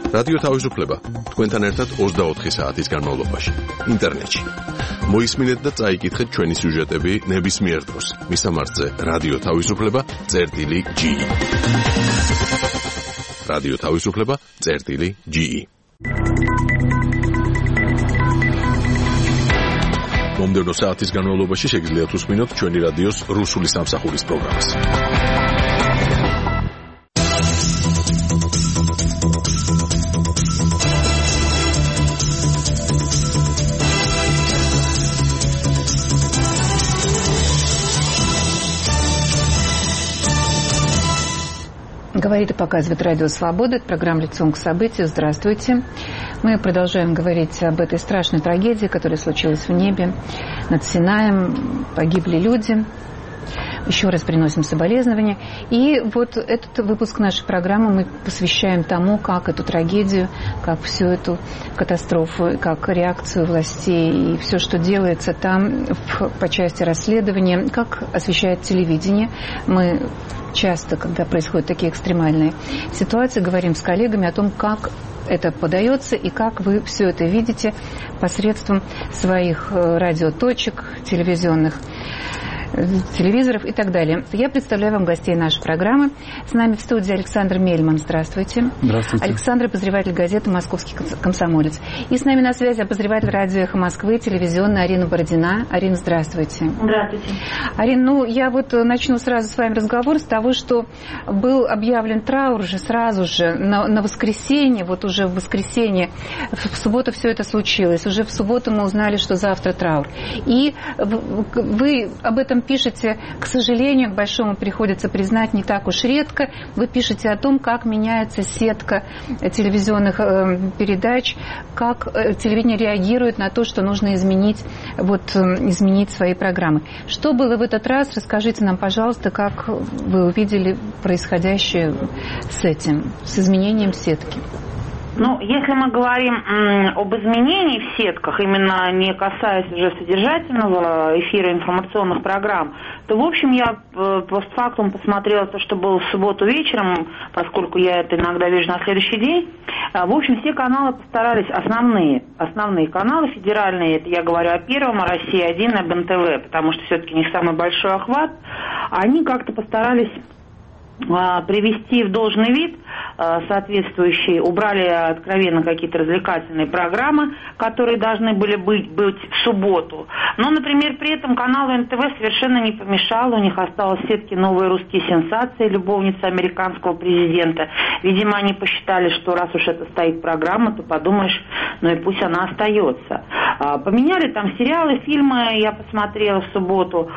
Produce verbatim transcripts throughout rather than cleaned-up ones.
რადიო თავისუფლება თქვენთან ერთად ოცდაოთხი საათის განმავლობაში ინტერნეტში. მოისმინეთ და წაიკითხეთ ჩვენი სიუჟეტები ნებისმიერ დროს. მისამართზე რადიო თავისუფლება წერტილი ჯი ი. რადიო თავისუფლება წერტილი ჯი ი. მომდევნო საათის განმავლობაში შეგიძლიათ უსმინოთ ჩვენი რადიოს რუსული სამსახურის პროგრამას. Говорит и показывает Радио Свобода. Это программа «Лицом к событию». Здравствуйте. Мы продолжаем говорить об этой страшной трагедии, которая случилась в небе над Синаем. Погибли люди. Еще раз приносим соболезнования. И вот этот выпуск нашей программы мы посвящаем тому, как эту трагедию, как всю эту катастрофу, как реакцию властей и все, что делается там в, по части расследования, как освещает телевидение. Мы часто, когда происходят такие экстремальные ситуации, говорим с коллегами о том, как это подается и как вы все это видите посредством своих радиоточек, телевизионных телевизоров и так далее. Я представляю вам гостей нашей программы. С нами в студии Александр Мельман. Здравствуйте. Здравствуйте. Александр, обозреватель газеты «Московский комсомолец». И с нами на связи обозреватель радио «Эхо Москвы», телевизионная Арина Бородина. Арина, здравствуйте. Здравствуйте. Арина, ну, я вот начну сразу с вами разговор с того, что был объявлен траур уже сразу же на, на воскресенье, вот уже в воскресенье, в субботу все это случилось. Уже в субботу мы узнали, что завтра траур. И вы об этом пишете, к сожалению, к большому приходится признать, не так уж редко. Вы пишете о том, как меняется сетка телевизионных э, передач, как э, телевидение реагирует на то, что нужно изменить, вот, э, изменить свои программы. Что было в этот раз? Расскажите нам, пожалуйста, как вы увидели происходящее с этим, с изменением сетки. Ну, если мы говорим м, об изменении в сетках, именно не касаясь уже содержательного эфира информационных программ, то, в общем, я э, постфактум посмотрела то, что было в субботу вечером, поскольку я это иногда вижу на следующий день. Э, в общем, все каналы постарались, основные, основные каналы федеральные, это я говорю о Первом, о Россия один, об эн тэ вэ, потому что все-таки у них самый большой охват, они как-то постарались привести в должный вид соответствующий, убрали откровенно какие-то развлекательные программы, которые должны были быть, быть в субботу. Но, например, при этом каналу эн тэ вэ совершенно не помешало, у них осталось в сетке «Новые русские сенсации», любовница американского президента. Видимо, они посчитали, что раз уж это стоит программа, то подумаешь, ну и пусть она остается. Поменяли там сериалы, фильмы, я посмотрела в субботу.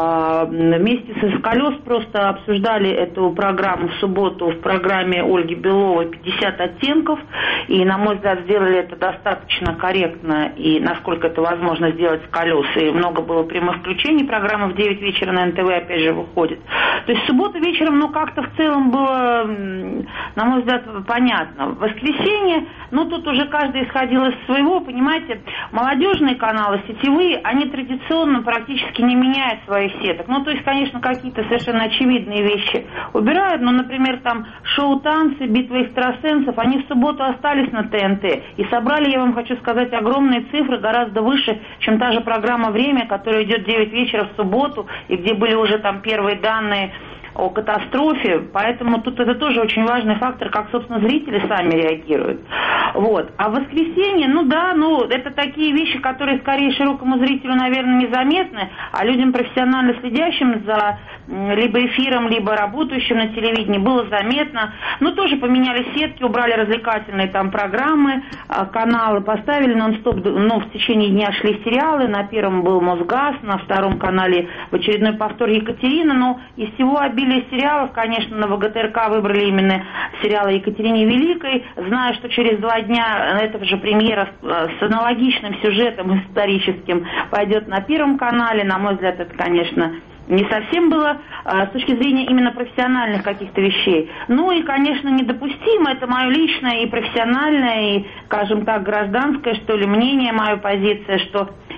Вместе с «Колес» просто обсуждали эту программу в субботу в программе Ольги Беловой «пятьдесят оттенков». И, на мой взгляд, сделали это достаточно корректно и, насколько это возможно, сделать с «Колес». И много было прямых включений. Программа в девять вечера на эн тэ вэ опять же выходит. То есть в субботу вечером, ну, как-то в целом было, на мой взгляд, понятно. В воскресенье, ну, тут уже каждый исходил из своего, понимаете, молодежные каналы, сетевые, они традиционно практически не меняют своих сеток. Ну, то есть, конечно, какие-то совершенно очевидные вещи убирают, но, например, там шоу «Танцы», «Битва экстрасенсов», они в субботу остались на тэ эн тэ. И собрали, я вам хочу сказать, огромные цифры, гораздо выше, чем та же программа «Время», которая идет в девять вечера в субботу, и где были уже там первые данные о катастрофе, поэтому тут это тоже очень важный фактор, как, собственно, зрители сами реагируют. Вот. А в воскресенье, ну да, ну это такие вещи, которые скорее широкому зрителю, наверное, незаметны, а людям, профессионально следящим за либо эфиром, либо работающим на телевидении, было заметно. Ну, тоже поменяли сетки, убрали развлекательные там программы, каналы, поставили нон-стоп, ну, в течение дня шли сериалы, на первом был «Мосгаз», на втором канале в очередной повтор «Екатерина», но из всего обилия сериалов, конечно, на вэ гэ тэ эр ка выбрали именно сериал о Екатерине Великой, зная, что через два дня эта же премьера с аналогичным сюжетом историческим пойдет на Первом канале. На мой взгляд, это, конечно, не совсем было а, с точки зрения именно профессиональных каких-то вещей. Ну и, конечно, недопустимо, это мое личное и профессиональное, и, скажем так, гражданское, что ли, мнение, моя позиция, что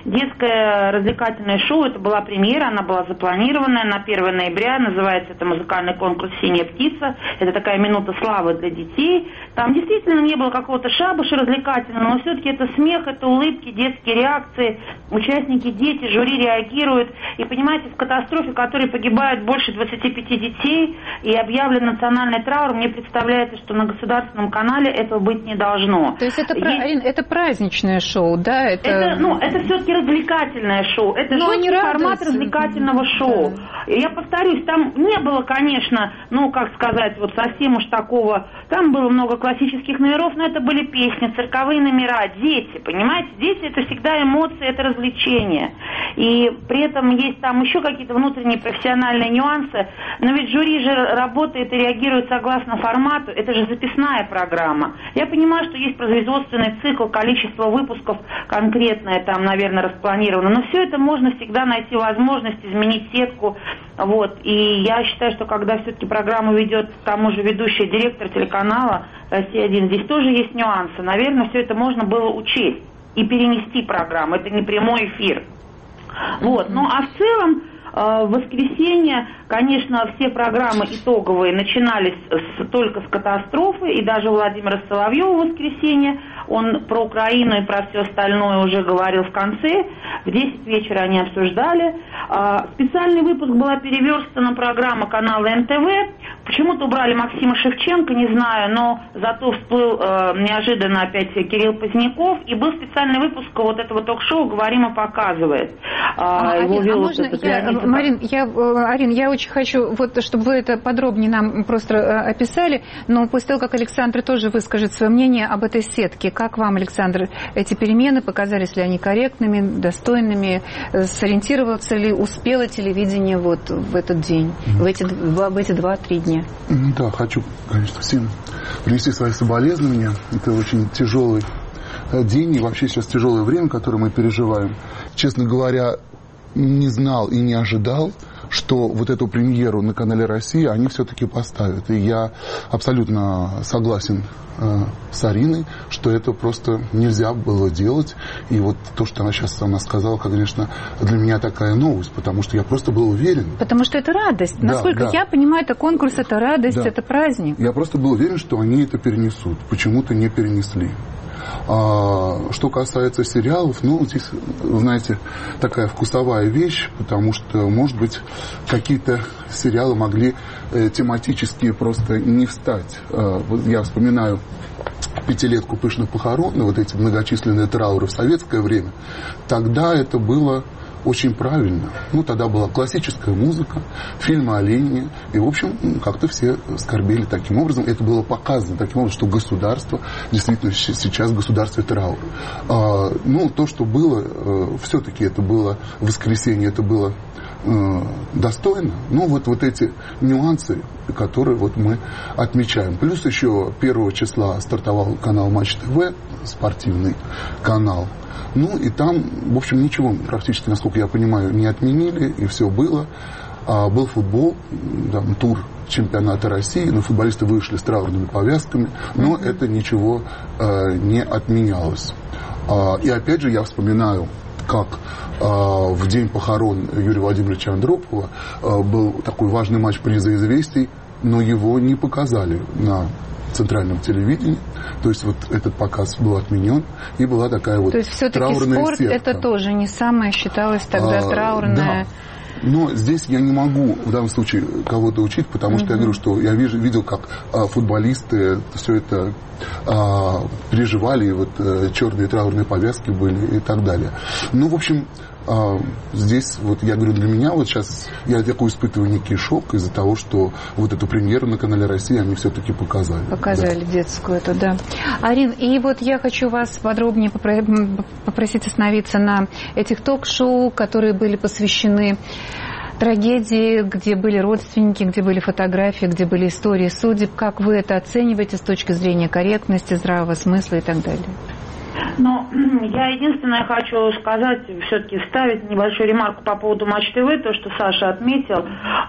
детское развлекательное шоу, это была премьера, она была запланированная на первое ноября, называется это музыкальный конкурс «Синяя птица», это такая минута славы для детей. Там действительно не было какого-то шабаша развлекательного, но все-таки это смех, это улыбки, детские реакции, участники, дети, жюри реагируют. И понимаете, в катастрофе, в которой погибает больше двадцати пяти детей и объявлен национальный траур, мне представляется, что на государственном канале этого быть не должно. То есть это, есть... Арин, это праздничное шоу, да? Это, это, ну, это все-таки развлекательное шоу. Это жесткий формат развлекательного шоу. Да. Я повторюсь, там не было, конечно, ну, как сказать, вот совсем уж такого... Там было много классических номеров, но это были песни, цирковые номера, дети, понимаете? Дети — это всегда эмоции, это развлечение. И при этом есть там еще какие-то внутренние профессиональные нюансы. Но ведь жюри же работает и реагирует согласно формату. Это же записная программа. Я понимаю, что есть производственный цикл, количество выпусков конкретное там, наверное, распланировано. Но все это можно всегда найти возможность изменить сетку. Вот. И я считаю, что когда все-таки программу ведет к тому же ведущий директор телеканала «Россия один», здесь тоже есть нюансы. Наверное, все это можно было учесть и перенести программу. Это не прямой эфир. Вот. Ну, а в целом, в воскресенье, конечно, все программы итоговые начинались с, только с катастрофы, и даже Владимир Соловьев в воскресенье, он про Украину и про все остальное уже говорил в конце. В десять вечера они обсуждали. Специальный выпуск была переверстана программа канала эн тэ вэ. Почему-то убрали Максима Шевченко, не знаю, но зато всплыл э, неожиданно опять Кирилл Поздняков, и был специальный выпуск вот этого ток-шоу «Говорим и показывает». А, его Арин, а можно я, Марин, я, Арин, я очень хочу, вот, чтобы вы это подробнее нам просто описали, но после того, как Александр тоже выскажет свое мнение об этой сетке, как вам, Александр, эти перемены, показались ли они корректными, достойными, сориентироваться ли успело телевидение вот в этот день, в эти, в эти два-три дня? Да, хочу, конечно, всем принести свои соболезнования. Это очень тяжелый день и вообще сейчас тяжелое время, которое мы переживаем. Честно говоря, не знал и не ожидал, что вот эту премьеру на канале «Россия» они все-таки поставят. И я абсолютно согласен э, с Ариной, что это просто нельзя было делать. И вот то, что она сейчас сама сказала, конечно, для меня такая новость, потому что я просто был уверен. Потому что это радость. Да, насколько да. я понимаю, это конкурс, это радость, да. это праздник. Я просто был уверен, что они это перенесут. Почему-то не перенесли. А, что касается сериалов, ну, здесь, знаете, такая вкусовая вещь, потому что, может быть, какие-то сериалы могли э, тематически просто не встать. А, вот я вспоминаю пятилетку пышных похорон, вот эти многочисленные трауры в советское время. Тогда это было очень правильно. Ну, тогда была классическая музыка, фильмы о Ленине. И, в общем, как-то все скорбели таким образом. Это было показано таким образом, что государство, действительно, сейчас государство траур. А, ну, то, что было, все-таки это было воскресенье, это было э, достойно. Ну, вот, вот эти нюансы, которые вот мы отмечаем. Плюс еще первого числа стартовал канал Матч ТВ, спортивный канал. Ну, и там, в общем, ничего практически, насколько я понимаю, не отменили, и все было. А, был футбол, там, тур чемпионата России, но футболисты вышли с траурными повязками, но mm-hmm. это ничего а, не отменялось. А, и опять же, я вспоминаю, как а, в день похорон Юрия Владимировича Андропова а, был такой важный матч приза известий, но его не показали на центральном телевидении, то есть вот этот показ был отменен, и была такая вот траурная сетка. То есть все-таки спорт сетка. Это тоже не самое считалось тогда а, траурное. Да. Но здесь я не могу в данном случае кого-то учить, потому mm-hmm. что я говорю, что я вижу, видел, как а, футболисты все это а, переживали, и вот а, черные траурные повязки были и так далее. Ну, в общем, а, здесь, вот я говорю, для меня вот сейчас я такой испытываю некий шок из-за того, что вот эту премьеру на канале «Россия» они все-таки показали. Показали да. детскую эту, да. Арин, и вот я хочу вас подробнее попросить остановиться на этих ток-шоу, которые были посвящены трагедии, где были родственники, где были фотографии, где были истории судеб. Как вы это оцениваете с точки зрения корректности, здравого смысла и так далее? Но я единственное хочу сказать, все-таки вставить небольшую ремарку по поводу Матч ТВ, то, что Саша отметил.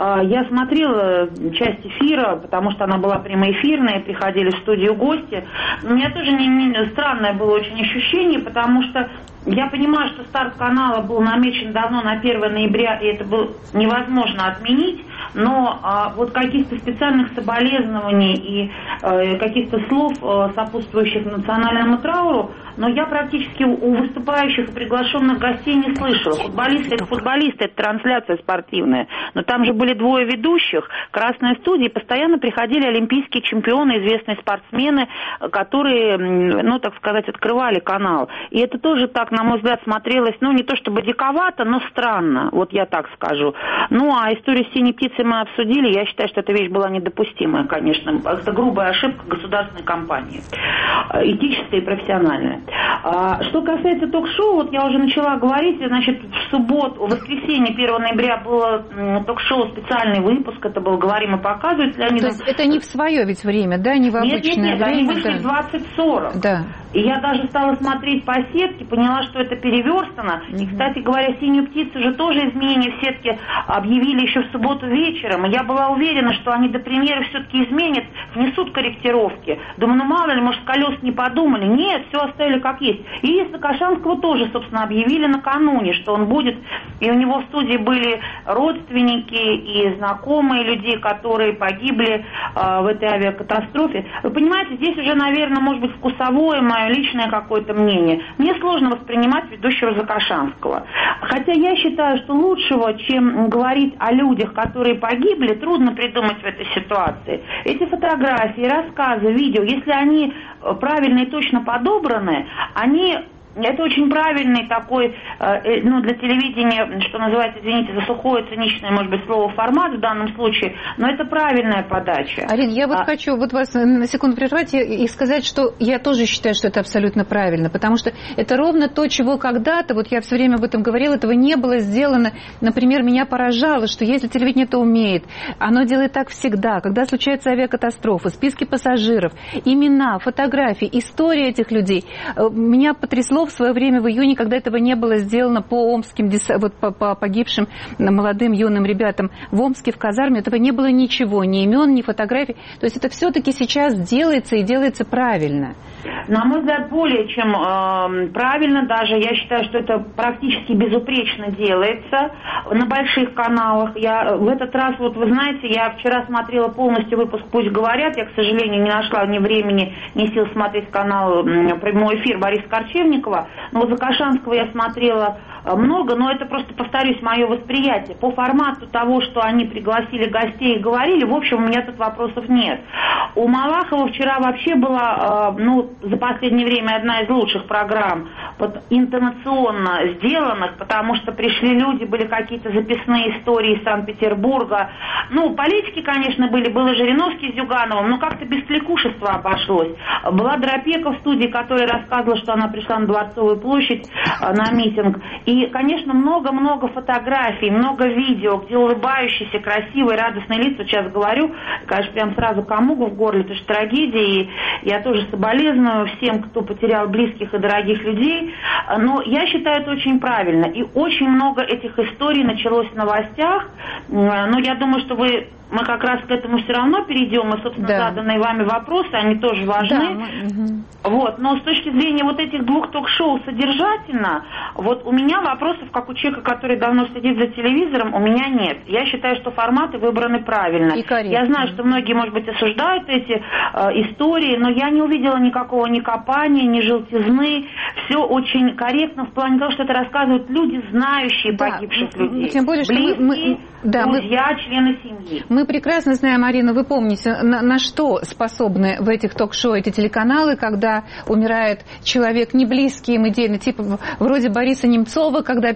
Я смотрела часть эфира, потому что она была прямоэфирная, приходили в студию гости. У меня тоже не, не, странное было очень ощущение, потому что я понимаю, что старт канала был намечен давно на первое ноября, и это было невозможно отменить, но а, вот каких-то специальных соболезнований и а, каких-то слов, а, сопутствующих национальному трауру, но я практически у, у выступающих и приглашенных гостей не слышала. Футболисты — это футболисты, это трансляция спортивная, но там же были двое ведущих, красные студии, постоянно приходили олимпийские чемпионы, известные спортсмены, которые, ну, так сказать, открывали канал. И это тоже так, на мой взгляд, смотрелось, ну, не то чтобы диковато, но странно, вот я так скажу. Ну, а историю с «Синей птицей» мы обсудили, я считаю, что эта вещь была недопустимая, конечно. Это грубая ошибка государственной компании, этическая и профессиональная. Что касается ток-шоу, вот я уже начала говорить, значит, в субботу, в воскресенье, первого ноября было ток-шоу, специальный выпуск, это был «Говорим и показывают» с Леонидом. То есть это не в свое ведь время, да, не в обычное время? Нет, нет, нет, время, они вышли да. в двадцать сорок. Да. И я даже стала смотреть по сетке, поняла, что это переверстано. Mm-hmm. И, кстати говоря, «Синюю птицу» же тоже изменения в сетке объявили еще в субботу вечером. И я была уверена, что они до премьеры все-таки изменят, внесут корректировки. Думаю, ну мало ли, может, колес не подумали. Нет, все оставили как есть. И Саакашанского тоже, собственно, объявили накануне, что он будет. И у него в студии были родственники и знакомые людей, которые погибли э, в этой авиакатастрофе. Вы понимаете, здесь уже, наверное, может быть, вкусовое мое личное какое-то мнение. Мне сложно воспринимать ведущего Саакашанского. Хотя я считаю, что лучшего, чем говорить о людях, которые погибли, трудно придумать в этой ситуации. Эти фотографии, рассказы, видео, если они правильно и точно подобраны, они... Это очень правильный такой, э, ну, для телевидения, что называется, извините за сухое, циничное, может быть, слово формат в данном случае, но это правильная подача. Арина, я вот а... хочу вот вас на секунду прервать и сказать, что я тоже считаю, что это абсолютно правильно, потому что это ровно то, чего когда-то, вот я все время об этом говорила, этого не было сделано. Например, меня поражало, что если телевидение это умеет, оно делает так всегда, когда случается авиакатастрофа, списки пассажиров, имена, фотографии, история этих людей. Меня потрясло в свое время в июне, когда этого не было сделано по омским, вот по, по погибшим молодым юным ребятам в Омске, в казарме, этого не было ничего, ни имен, ни фотографий. То есть это все-таки сейчас делается и делается правильно. На мой взгляд, более чем э, правильно даже. Я считаю, что это практически безупречно делается на больших каналах. Я в этот раз, вот вы знаете, я вчера смотрела полностью выпуск «Пусть говорят». Я, к сожалению, не нашла ни времени, ни сил смотреть канал прямой эфир Бориса Корчевникова. Но вот Саакашанского я смотрела много, но это просто, повторюсь, мое восприятие. По формату того, что они пригласили гостей и говорили, в общем, у меня тут вопросов нет. У Малахова вчера вообще была, ну, за последнее время одна из лучших программ, вот, интонационно сделанных, потому что пришли люди, были какие-то записные истории из Санкт-Петербурга. Ну, политики, конечно, были, был и Жириновский с Зюгановым, но как-то без кликушества обошлось. Была Дропека в студии, которая рассказывала, что она пришла на Дворцовую площадь на митинг. И, конечно, много-много фотографий, много видео, где улыбающиеся, красивые, радостные лица. Сейчас говорю, конечно, прям сразу комугу в горле, это же трагедия. И я тоже соболезную всем, кто потерял близких и дорогих людей. Но я считаю это очень правильно. И очень много этих историй началось в новостях. Но я думаю, что вы... Мы как раз к этому все равно перейдем, и, собственно, да. заданные вами вопросы, они тоже важны. Да, мы... Вот. Но с точки зрения вот этих двух ток-шоу содержательно, вот у меня вопросов, как у человека, который давно следит за телевизором, у меня нет. Я считаю, что форматы выбраны правильно. Я знаю, что многие, может быть, осуждают эти э, истории, но я не увидела никакого ни копания, ни желтизны. Все очень корректно в плане того, что это рассказывают люди, знающие да. погибших людей. Тем более, что близкие, мы, мы, да, друзья, мы... члены семьи. Мы прекрасно знаем, Марина, вы помните, на, на что способны в этих ток-шоу эти телеканалы, когда умирает человек не близкий им идейно, типа вроде Бориса Немцова, когда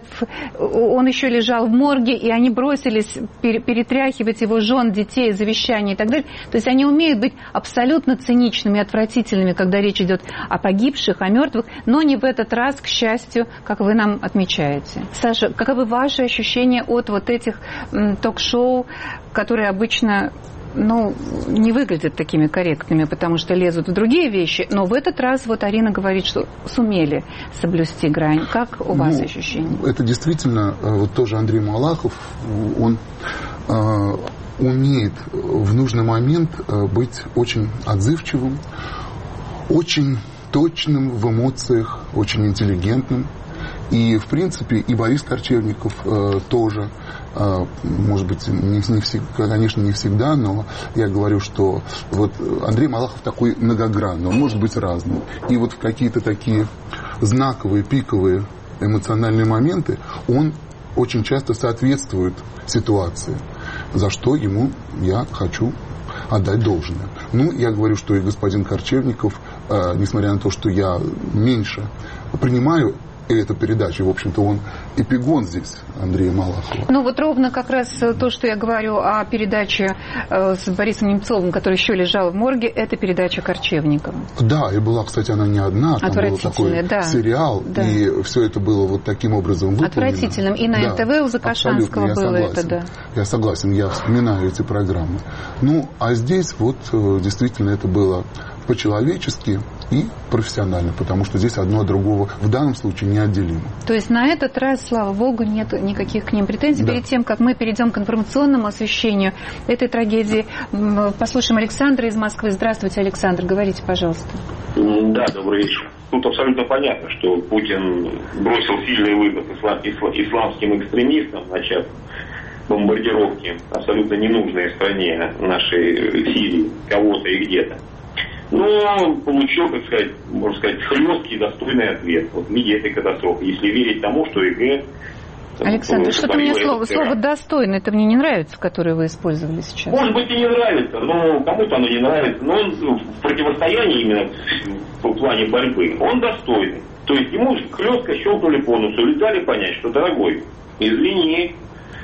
он еще лежал в морге, и они бросились перетряхивать его жен, детей, завещания и так далее. То есть они умеют быть абсолютно циничными, отвратительными, когда речь идет о погибших, о мертвых, но не в этот раз, к счастью, как вы нам отмечаете. Саша, каковы ваши ощущения от вот этих м, ток-шоу, которые обычно ну, не выглядят такими корректными, потому что лезут в другие вещи. Но в этот раз вот Арина говорит, что сумели соблюсти грань. Как у вас ну, ощущения? Это действительно, вот тоже Андрей Малахов, он э, умеет в нужный момент быть очень отзывчивым, очень точным в эмоциях, очень интеллигентным. И, в принципе, и Борис Корчевников э, тоже, э, может быть, не, не всегда, конечно, не всегда, но я говорю, что вот Андрей Малахов такой многогранный, он может быть разным. И вот в какие-то такие знаковые, пиковые эмоциональные моменты он очень часто соответствует ситуации, за что ему я хочу отдать должное. Ну, я говорю, что и господин Корчевников, э, несмотря на то, что я меньше принимаю эту передачу, в общем-то, он эпигон здесь, Андрея Малахова. Ну, вот ровно как раз то, что я говорю о передаче э, с Борисом Немцовым, который еще лежал в морге, это передача Корчевникова. Да, и была, кстати, она не одна, там был такой да. сериал, да. И все это было вот таким образом выполнено. Отвратительным. И на эн тэ вэ да, у Закашанского было согласен. это, да. Я согласен, я вспоминаю эти программы. Ну, а здесь вот действительно это было по-человечески и профессионально, потому что здесь одно от другого в данном случае неотделимо. То есть на этот раз, слава богу, нет никаких к ним претензий. Да. Перед тем, как мы перейдем к информационному освещению этой трагедии, послушаем Александра из Москвы. Здравствуйте, Александр, говорите, пожалуйста. Да, добрый вечер. Тут абсолютно понятно, что Путин бросил сильный вызов ислам, исламским экстремистам, начав бомбардировки абсолютно ненужной стране нашей Сирии, кого-то и где-то. Но получил, так сказать, можно сказать, хлесткий и достойный ответ вот, в виде этой катастрофы, если верить тому, что ЕГЭ... Александр, что-то мне слово, слово «достойно», это мне не нравится, которое вы использовали сейчас. Может быть, и не нравится, но кому-то оно не нравится. Но он в противостоянии именно в плане борьбы, он достойный. То есть ему хлестко щелкнули по носу и дали понять, что, дорогой, извини,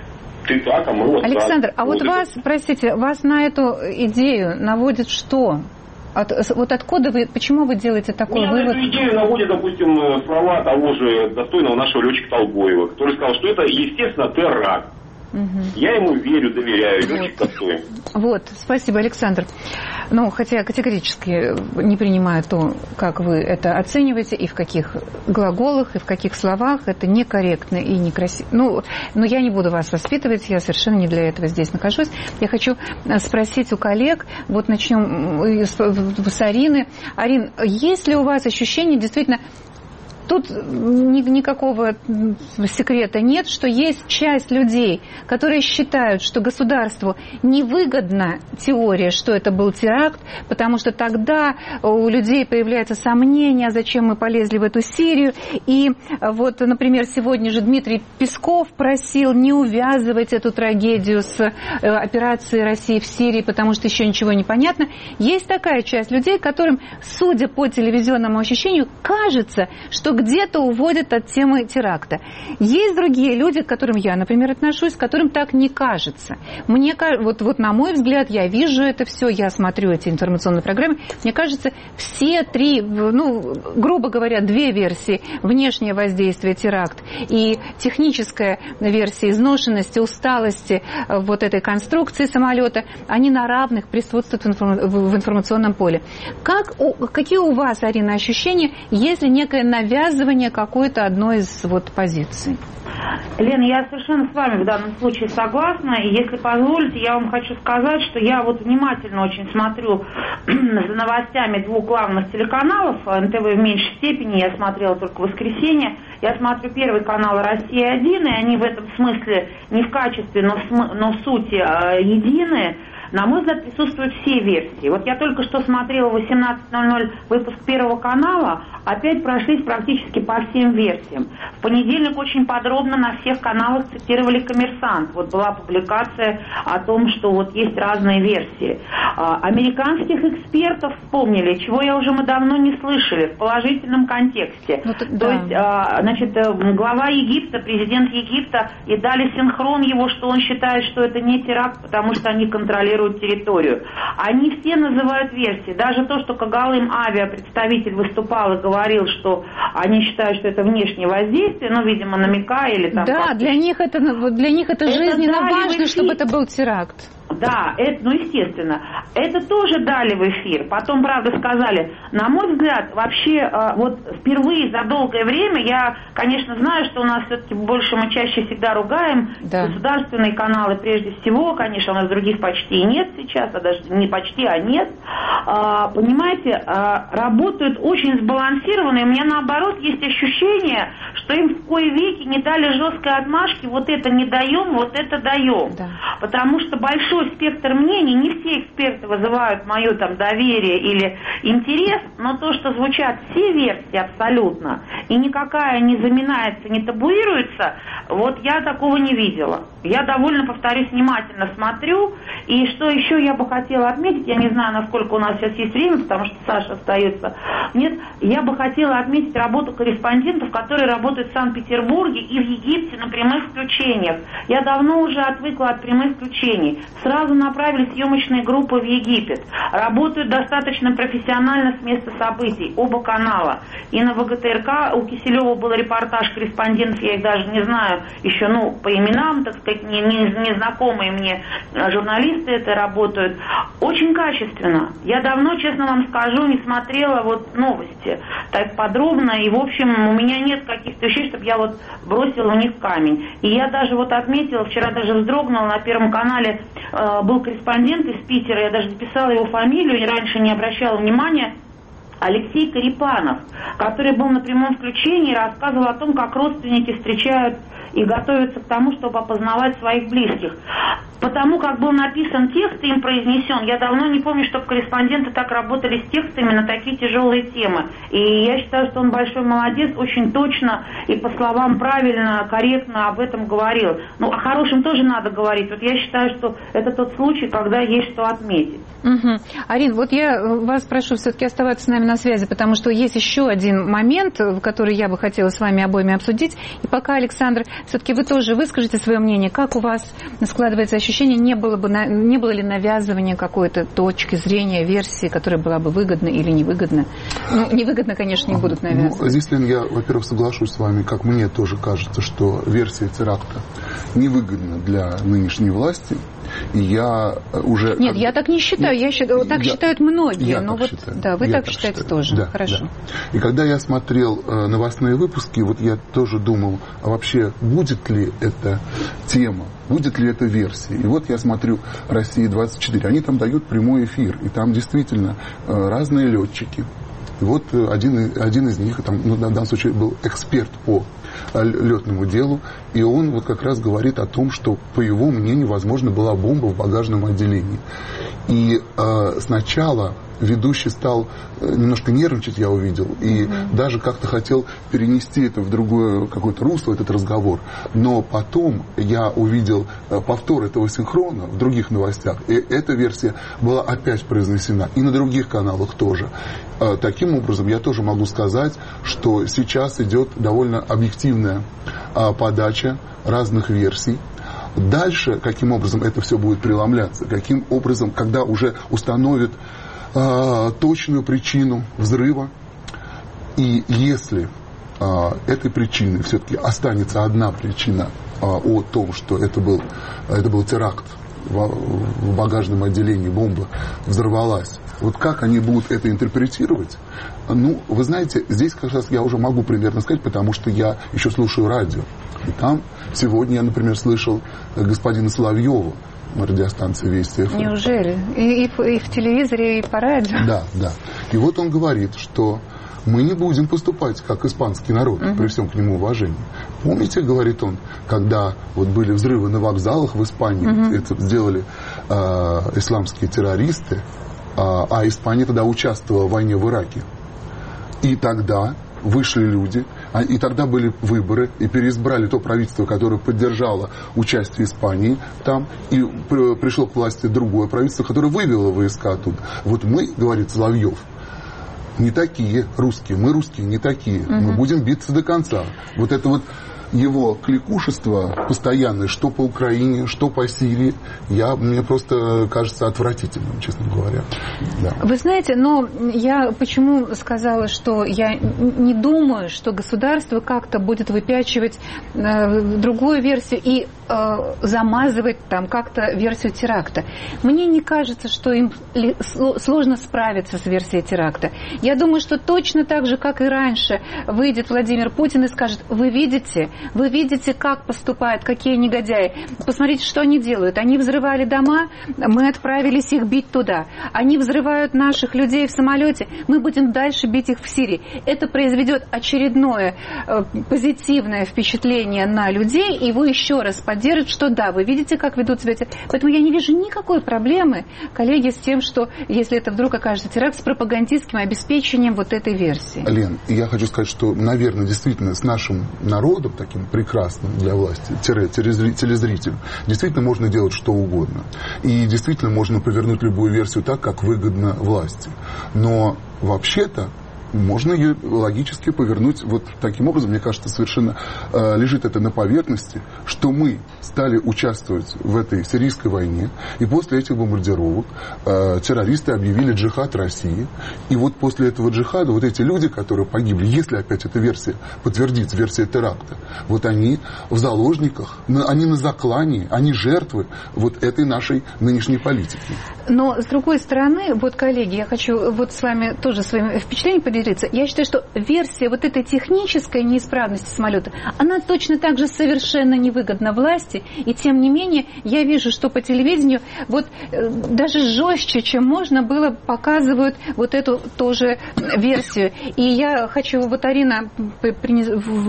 ты так, а мы вот Александр, так. а вот, вот вас, это... простите, вас на эту идею наводит что? От, вот откуда вы, почему вы делаете такой Меня вывод? Меня на эту идею наводят, допустим, слова того же достойного нашего летчика Толбоева, который сказал, что это, естественно, теракт. Угу. Я ему верю, доверяю, летчик вот. Достоин. Вот, спасибо, Александр. Ну, хотя категорически не принимаю то, как вы это оцениваете, и в каких глаголах, и в каких словах, это некорректно и некрасиво. Ну, но я не буду вас воспитывать, я совершенно не для этого здесь нахожусь. Я хочу спросить у коллег, вот начнем с Арины. Арин, есть ли у вас ощущение действительно... Тут никакого секрета нет, что есть часть людей, которые считают, что государству невыгодна теория, что это был теракт, потому что тогда у людей появляется сомнение, зачем мы полезли в эту Сирию. И вот, например, сегодня же Дмитрий Песков просил не увязывать эту трагедию с операцией России в Сирии, потому что еще ничего не понятно. Есть такая часть людей, которым, судя по телевизионному ощущению, кажется, что где-то уводят от темы теракта. Есть другие люди, к которым я, например, отношусь, которым так не кажется. Мне, вот, вот на мой взгляд, я вижу это все, я смотрю эти информационные программы, мне кажется, все три, ну, грубо говоря, две версии: внешнее воздействие, теракт, и техническая версия изношенности, усталости вот этой конструкции самолета, они на равных присутствуют в информационном поле. Как, какие у вас, Арина, ощущения, если некое навязывание какой-то одной из вот позиций? Лена, я совершенно с вами в данном случае согласна. И если позволите, я вам хочу сказать, что я вот внимательно очень смотрю за новостями двух главных телеканалов. эн тэ вэ в меньшей степени, я смотрела только в воскресенье. Я смотрю первый канал «Россия один», и они в этом смысле не в качестве, но в, см... но в сути э, едины. На мой взгляд, присутствуют все версии. Вот я только что смотрела в восемнадцать ноль ноль выпуск Первого канала, опять прошлись практически по всем версиям. В понедельник очень подробно на всех каналах цитировали «Коммерсант». Вот была публикация о том, что вот есть разные версии. А, американских экспертов вспомнили, чего я уже мы давно не слышали, в положительном контексте. Вот, да. То есть, а, значит, глава Египта, президент Египта, и дали синхрон его, что он считает, что это не теракт, потому что они контролируют территорию. Они все называют версии. Даже то, что Когалым Авиа, представитель, выступал и говорил, что они считают, что это внешнее воздействие, ну, видимо, намекая или там... Да, для них это, для них это, это жизненно важно, чтобы это был теракт. да, это, ну, естественно. Это тоже дали в эфир. Потом, правда, сказали, на мой взгляд, вообще, вот впервые за долгое время, я, конечно, знаю, что у нас все-таки больше, мы чаще всегда ругаем да. государственные каналы прежде всего, конечно, у нас других почти и нет сейчас, а даже не почти, а нет. А, понимаете, а, работают очень сбалансированно, и у меня, наоборот, есть ощущение, что им в кои веки не дали жесткой отмашки, вот это не даем, вот это даем. Да. Потому что большой спектр мнений, не все эксперты вызывают мое там доверие или интерес, но то, что звучат все версии абсолютно, и никакая не заминается, не табуируется, вот я такого не видела. Я довольно, повторюсь, внимательно смотрю, и что еще я бы хотела отметить, я не знаю, насколько у нас сейчас есть время, потому что Саша остается, нет, я бы хотела отметить работу корреспондентов, которые работают в Санкт-Петербурге и в Египте на прямых включениях. Я давно уже отвыкла от прямых включений. Сразу направили съемочные группы в Египет. Работают достаточно профессионально с места событий, оба канала. И на ВГТРК у Киселева был репортаж корреспондентов, я их даже не знаю еще, ну, по именам, так сказать, не, не, незнакомые мне журналисты это работают. Очень качественно. Я давно, честно вам скажу, не смотрела вот новости так подробно, и, в общем, у меня нет каких-то вещей, чтобы я вот бросила у них камень. И я даже вот отметила, вчера даже вздрогнула, на Первом канале э, был корреспондент из Питера, я даже записала его фамилию, и раньше не обращала внимания, Алексей Карипанов, который был на прямом включении и рассказывал о том, как родственники встречают и готовятся к тому, чтобы опознавать своих близких. Потому как был написан текст и им произнесен, я давно не помню, чтобы корреспонденты так работали с текстами на такие тяжелые темы. И я считаю, что он большой молодец, очень точно и по словам правильно, корректно об этом говорил. Ну, о хорошем тоже надо говорить. Вот я считаю, что это тот случай, когда есть что отметить. Угу. Арин, вот я вас прошу все-таки оставаться с нами на связи, потому что есть еще один момент, который я бы хотела с вами обоими обсудить. И пока, Александр, все-таки вы тоже выскажите свое мнение, как у вас складывается ощущение, не было, бы, не было ли навязывания какой-то точки зрения, версии, которая была бы выгодна или невыгодна? Ну, невыгодно, конечно, не будут навязывать. Ну, здесь, Лен, я, во-первых, соглашусь с вами, как мне тоже кажется, что версия теракта невыгодна для нынешней власти. И я уже... Нет, я так не считаю. Я считаю, так я, считают многие. Я но так вот, считаю. Да, вы я так, так считаете считаю. тоже. Да, Хорошо. Да. И когда я смотрел э, новостные выпуски, вот я тоже думал, а вообще будет ли эта тема, будет ли эта версия. И вот я смотрю «Россия двадцать четыре», они там дают прямой эфир, и там действительно э, разные летчики. И вот один, один из них, там, ну, в данном случае был эксперт по летному делу, и он вот как раз говорит о том, что, по его мнению, возможно, была бомба в багажном отделении. И э, сначала ведущий стал немножко нервничать, я увидел, и mm-hmm. даже как-то хотел перенести это в другое какое-то русло, этот разговор. Но потом я увидел повтор этого синхрона в других новостях, и эта версия была опять произнесена, и на других каналах тоже. Таким образом, я тоже могу сказать, что сейчас идет довольно объективная подача разных версий. Дальше, каким образом это все будет преломляться, каким образом, когда уже установят э, точную причину взрыва, и если э, этой причиной все-таки останется одна причина э, о том, что это был, это был теракт в, в багажном отделении, бомба взорвалась, вот как они будут это интерпретировать? Ну, вы знаете, здесь как раз я уже могу примерно сказать, потому что я еще слушаю радио. И там сегодня я, например, слышал господина Соловьева на радиостанции Вести ФМ. Неужели? И, и, и в телевизоре, и по радио? Да, да. И вот он говорит, что мы не будем поступать как испанский народ, uh-huh. при всем к нему уважении. Помните, говорит он, когда вот были взрывы на вокзалах в Испании, uh-huh. это сделали э, исламские террористы, э, а Испания тогда участвовала в войне в Ираке. И тогда вышли люди, и тогда были выборы, и переизбрали то правительство, которое поддержало участие Испании там, и пришло к власти другое правительство, которое вывело войска оттуда. Вот мы, говорит Соловьев, не такие русские, мы русские не такие, угу. мы будем биться до конца. Вот это вот его кликушество постоянное, что по Украине, что по Сирии, я, мне просто кажется отвратительным, честно говоря. Да. Вы знаете, но я почему сказала, что я не думаю, что государство как-то будет выпячивать э, другую версию и э, замазывать там как-то версию теракта. Мне не кажется, что им сложно справиться с версией теракта. Я думаю, что точно так же, как и раньше, выйдет Владимир Путин и скажет: вы видите, вы видите, как поступают, какие негодяи. Посмотрите, что они делают. Они взрывали дома, мы отправились их бить туда. Они взрывают наших людей в самолете, мы будем дальше бить их в Сирии. Это произведет очередное э, позитивное впечатление на людей, и его еще раз поддержат, что да, вы видите, как ведут себя. Поэтому я не вижу никакой проблемы, коллеги, с тем, что если это вдруг окажется теракт, с пропагандистским обеспечением вот этой версии. Лен, я хочу сказать, что, наверное, действительно с нашим народом, таким прекрасным для власти, телезрителем, действительно можно делать что угодно. И действительно можно повернуть любую версию так, как выгодно власти. Но вообще-то можно ее логически повернуть вот таким образом. Мне кажется, совершенно э, лежит это на поверхности, что мы стали участвовать в этой сирийской войне, и после этих бомбардировок э, террористы объявили джихад России. И вот после этого джихада вот эти люди, которые погибли, если опять эта версия подтвердится, версия теракта, вот они в заложниках, они на заклании, они жертвы вот этой нашей нынешней политики. Но, с другой стороны, вот, коллеги, я хочу вот с вами тоже своими впечатлениями поделиться. Я считаю, что версия вот этой технической неисправности самолета, она точно так же совершенно невыгодна власти. И тем не менее, я вижу, что по телевидению вот э, даже жестче, чем можно было, показывают вот эту тоже версию. И я хочу, вот Арина принес,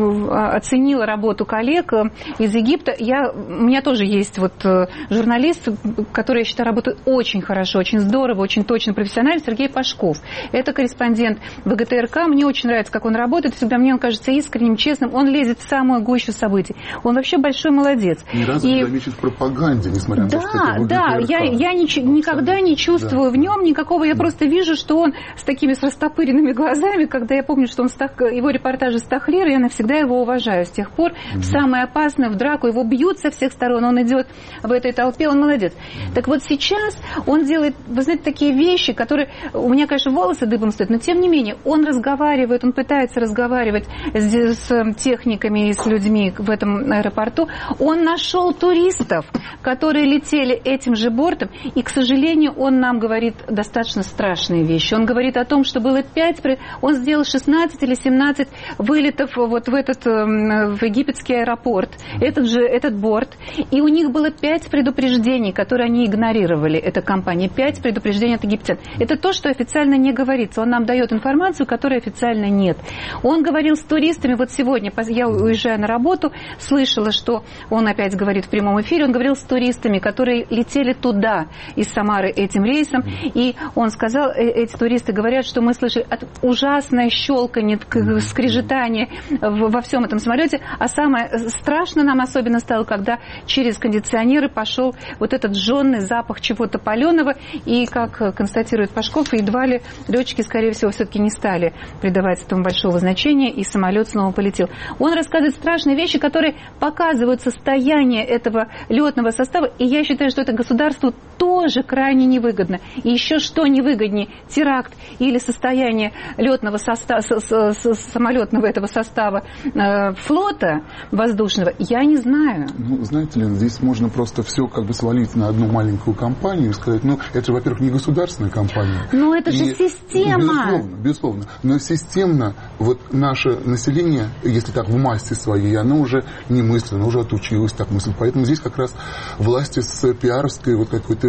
оценила работу коллег из Египта. Я, у меня тоже есть вот журналист, который, я считаю, работает очень хорошо, очень здорово, очень точно, профессионально, Сергей Пашков. Это корреспондент ВГТРК. Мне очень нравится, как он работает. Всегда мне он кажется искренним, честным. Он лезет в самую гущу событий. Он вообще большой молодец. Ни разу и... не замечен в пропаганде, несмотря на да, то, что это ВГТРК. Да, я, я нич... никогда не чувствую да. в нем никакого. Я да. просто вижу, что он с такими с растопыренными глазами, когда я помню, что он стах... его репортажи с Тахрира, я навсегда его уважаю. С тех пор mm-hmm. самое опасное в драку, его бьют со всех сторон, он идет в этой толпе, он молодец. Mm-hmm. Так вот сейчас он делает, вы знаете, такие вещи, которые, у меня, конечно, волосы дыбом стоят, но тем не менее, он разговаривает, он пытается разговаривать с, с техниками и с людьми в этом аэропорту. Он нашел туристов, которые летели этим же бортом, и, к сожалению, он нам говорит достаточно страшные вещи. Он говорит о том, что было пять, он сделал шестнадцать или семнадцать вылетов вот в этот в египетский аэропорт, этот же этот борт, и у них было пять предупреждений, которые они игнорировали, эта компания, пять предупреждений от египтян. Это то, что официально не говорится. Он нам дает информацию, которой официально нет. Он говорил с туристами, вот сегодня, я уезжая на работу, слышала, что он опять говорит в прямом эфире, он говорил с туристами, которые летели туда, из Самары этим рейсом, и он сказал, эти туристы говорят, что мы слышали ужасное щелканье, скрежетание во всем этом самолете, а самое страшное нам особенно стало, когда через кондиционеры пошел вот этот жженный запах чего-то паленого, и, как констатирует Пашков, едва ли летчики, скорее всего, все-таки не стали придавать этому большого значения, и самолет снова полетел. Он рассказывает страшные вещи, которые показывают состояние этого летного состава, и я считаю, что это государству тоже крайне невыгодно. И еще что невыгоднее, теракт или состояние летного состава, самолетного этого состава э, флота воздушного, я не знаю. Ну, знаете, Лен, здесь можно просто все как бы свалить на одну маленькую компанию и сказать, ну, это же, во-первых, не государственная компания. Но это же и, система. Безусловно, безусловно. Но системно вот наше население, если так в массе своей, оно уже не мыслит, оно уже отучилось так мыслить. Поэтому здесь как раз власти с пиаровской вот какой-то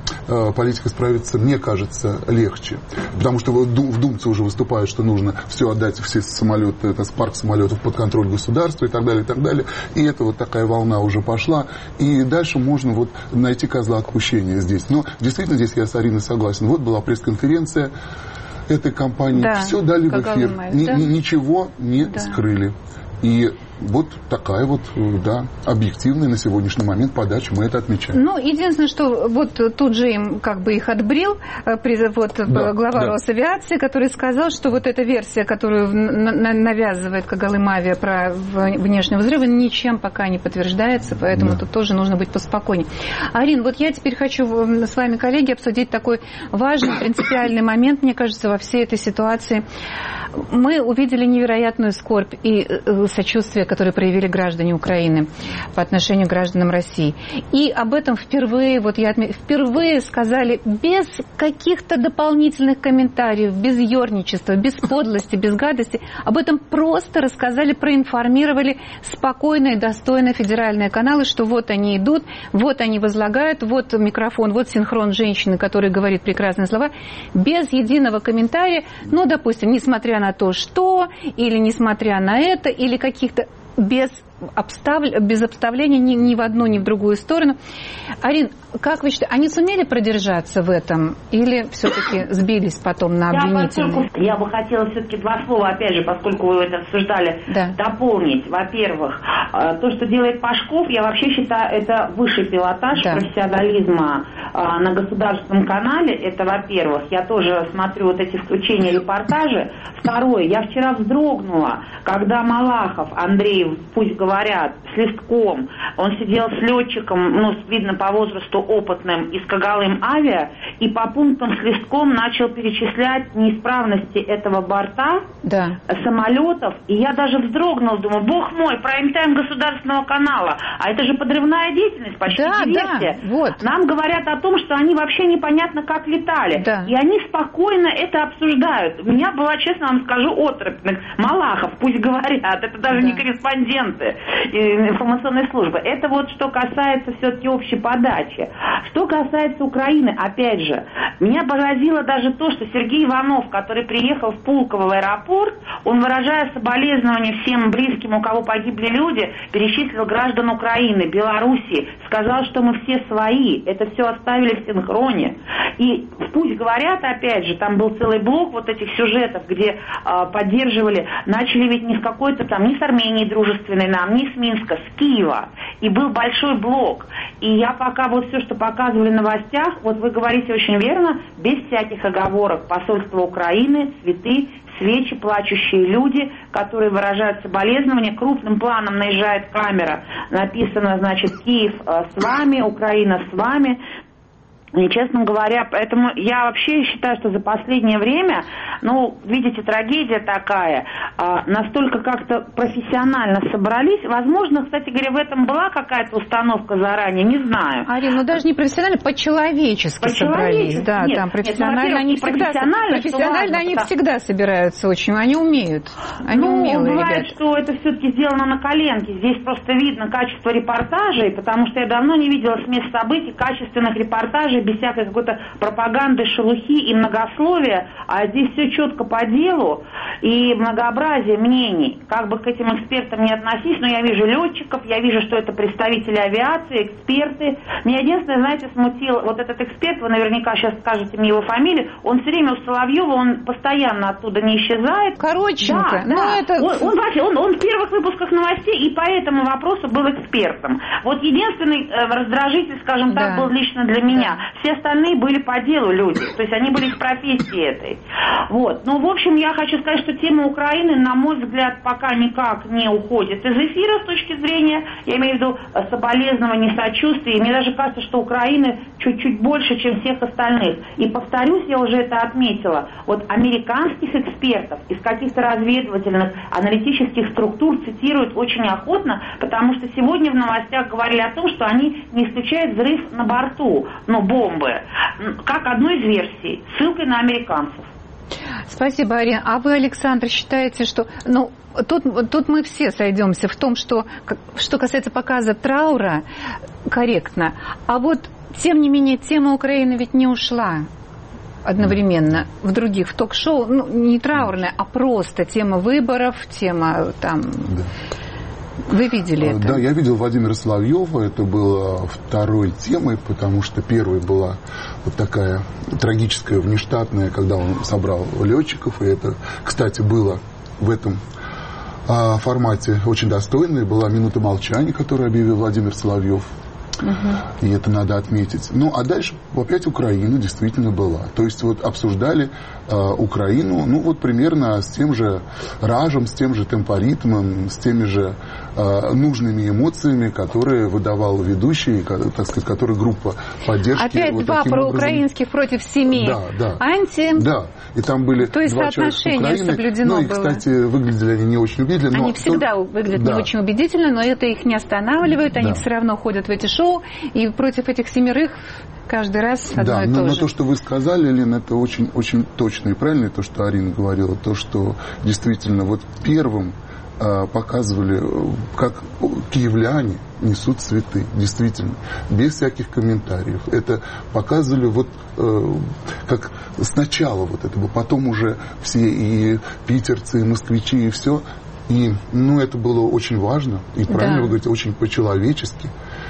э, политикой справиться, мне кажется, легче. Потому что вот в Думце уже выступают, что нужно все отдать, все самолеты, это парк самолетов под контроль государства и так далее, и так далее. И это вот такая волна уже пошла. И дальше можно вот найти козла отпущения здесь. Но действительно здесь я с Ариной согласен. Вот была пресс-конференция этой компании. Да, все дали в эфир. Ни, да? Ничего не да. скрыли. И вот такая вот, да, объективная на сегодняшний момент подача, мы это отмечаем. Ну, единственное, что вот тут же им как бы их отбрил вот, да, глава да. Росавиации, который сказал, что вот эта версия, которую навязывает Кагалым Авиа про внешние взрывы, ничем пока не подтверждается, поэтому да. тут тоже нужно быть поспокойнее. Арин, вот я теперь хочу с вами, коллеги, обсудить такой важный, принципиальный момент, мне кажется, во всей этой ситуации. Мы увидели невероятную скорбь и сочувствие, которое проявили граждане Украины по отношению к гражданам России. И об этом впервые, вот я отмечу, впервые сказали без каких-то дополнительных комментариев, без ерничества, без подлости, без гадости. Об этом просто рассказали, проинформировали спокойно и достойно федеральные каналы, что вот они идут, вот они возлагают, вот микрофон, вот синхрон женщины, которая говорит прекрасные слова, без единого комментария, ну, допустим, несмотря на то, что, или несмотря на это, или каких-то без, обстав... без обставления ни, ни в одну, ни в другую сторону. Арин, как вы считаете, они сумели продержаться в этом или все-таки сбились потом на обвинительные? Я, я бы хотела все-таки два слова, опять же, поскольку вы это обсуждали, да. дополнить. Во-первых, то, что делает Пашков, я вообще считаю, это высший пилотаж да. профессионализма на государственном канале. Это, во-первых, я тоже смотрю вот эти включения, репортажи. Второе, я вчера вздрогнула, когда Малахов, Андрей, пусть говорят, с листком, он сидел с летчиком, ну, видно по возрасту опытным, из Кагалым Авиа, и по пунктам с листком начал перечислять неисправности этого борта, да. самолетов, и я даже вздрогнула, думаю, бог мой, прайм-тайм государственного канала, а это же подрывная деятельность, почти да, диверсия. Да, вот. Нам говорят о том, что они вообще непонятно как летали, да. и они спокойно это обсуждают. У меня была, честно вам скажу, отрыпных. Малахов, пусть говорят, это даже да. не корреспонденты информационной службы. Это вот что касается все-таки общей подачи. Что касается Украины, опять же, меня поразило даже то, что Сергей Иванов, который приехал в Пулково в аэропорт, он, выражая соболезнования всем близким, у кого погибли люди, перечислил граждан Украины, Белоруссии, сказал, что мы все свои, это все оставили в синхроне. И пусть говорят, опять же, там был целый блок вот этих сюжетов, где э, поддерживали, начали ведь не с какой-то там, ни с Арменией дружественной нам, ни с Минска, с Киева. И был большой блок. И я пока вот все, что показывали в новостях, вот вы говорите очень верно, без всяких оговорок. Посольство Украины, цветы, свечи, плачущие люди, которые выражают соболезнования. Крупным планом наезжает камера. Написано, значит, Киев с вами, Украина с вами. И, честно говоря, поэтому я вообще считаю, что за последнее время, ну, видите, трагедия такая, а, настолько как-то профессионально собрались. Возможно, кстати говоря, в этом была какая-то установка заранее, не знаю. Арина, ну даже не профессионально, по-человечески по собрались. Да, нет, там профессионально нет, ну, они всегда, профессионально, профессионально они потому... всегда собираются очень, они умеют. Они ну, умелые бывает, ребята. Что это все-таки сделано на коленке. Здесь просто видно качество репортажей, потому что я давно не видела с мест событий качественных репортажей, без всякой какой-то пропаганды, шелухи и многословия, а здесь все четко по делу и многообразие мнений. Как бы к этим экспертам не относись, но я вижу летчиков, я вижу, что это представители авиации, эксперты. Меня единственное, знаете, смутил вот этот эксперт, вы наверняка сейчас скажете мне его фамилию, он все время у Соловьева, он постоянно оттуда не исчезает. Коротченко. Да, да. Это... Он, он, он, он в первых выпусках новостей и по этому вопросу был экспертом. Вот единственный э, раздражитель, скажем так, да. был лично для меня. Да. Все остальные были по делу люди, то есть они были из профессии этой. Вот. Ну, в общем, я хочу сказать, что тема Украины, на мой взгляд, пока никак не уходит из эфира с точки зрения, я имею в виду соболезнования, сочувствия. И мне даже кажется, что Украины чуть-чуть больше, чем всех остальных. И повторюсь, я уже это отметила, вот американских экспертов из каких-то разведывательных, аналитических структур цитируют очень охотно, потому что сегодня в новостях говорили о том, что они не исключают взрыв на борту, ну, бомбы, как одну из версий, ссылкой на американцев. Спасибо, Арина. А вы, Александр, считаете, что... Ну, тут, тут мы все сойдемся в том, что, что касается показа траура, корректно. А вот, тем не менее, тема Украины ведь не ушла одновременно в других в ток-шоу. Ну, не траурная, а просто тема выборов, тема там... Да. Вы видели это? Да, я видел Владимира Соловьева. Это было второй темой, потому что первой была вот такая трагическая, внештатная, когда он собрал летчиков. И это, кстати, было в этом формате очень достойной. Была минута молчания, которую объявил Владимир Соловьев. Uh-huh. И это надо отметить. Ну, а дальше опять Украина действительно была. То есть вот обсуждали э, Украину, ну, вот примерно с тем же ражем, с тем же темпоритмом, с теми же э, нужными эмоциями, которые выдавал ведущий, так сказать, который группа поддержки. Опять вот два проукраинских против семи. Да, да. Анти. Да. И там были То есть два человека с Украины. Соблюдено ну, и, было. кстати, выглядели они не очень убедительно. Они но всегда только... выглядят да. не очень убедительно, но это их не останавливает. Они да. все равно ходят в эти шоу. И против этих семерых каждый раз одно да, и но, то но же. то, что вы сказали, Лена, это очень, очень точно и правильно, то, что Арина говорила, то, что действительно вот первым э, показывали, как киевляне несут цветы, действительно, без всяких комментариев. Это показывали вот э, как сначала вот этого, потом уже все и питерцы, и москвичи, и все. И, ну, это было очень важно, и правильно да. вы говорите, очень по-человечески.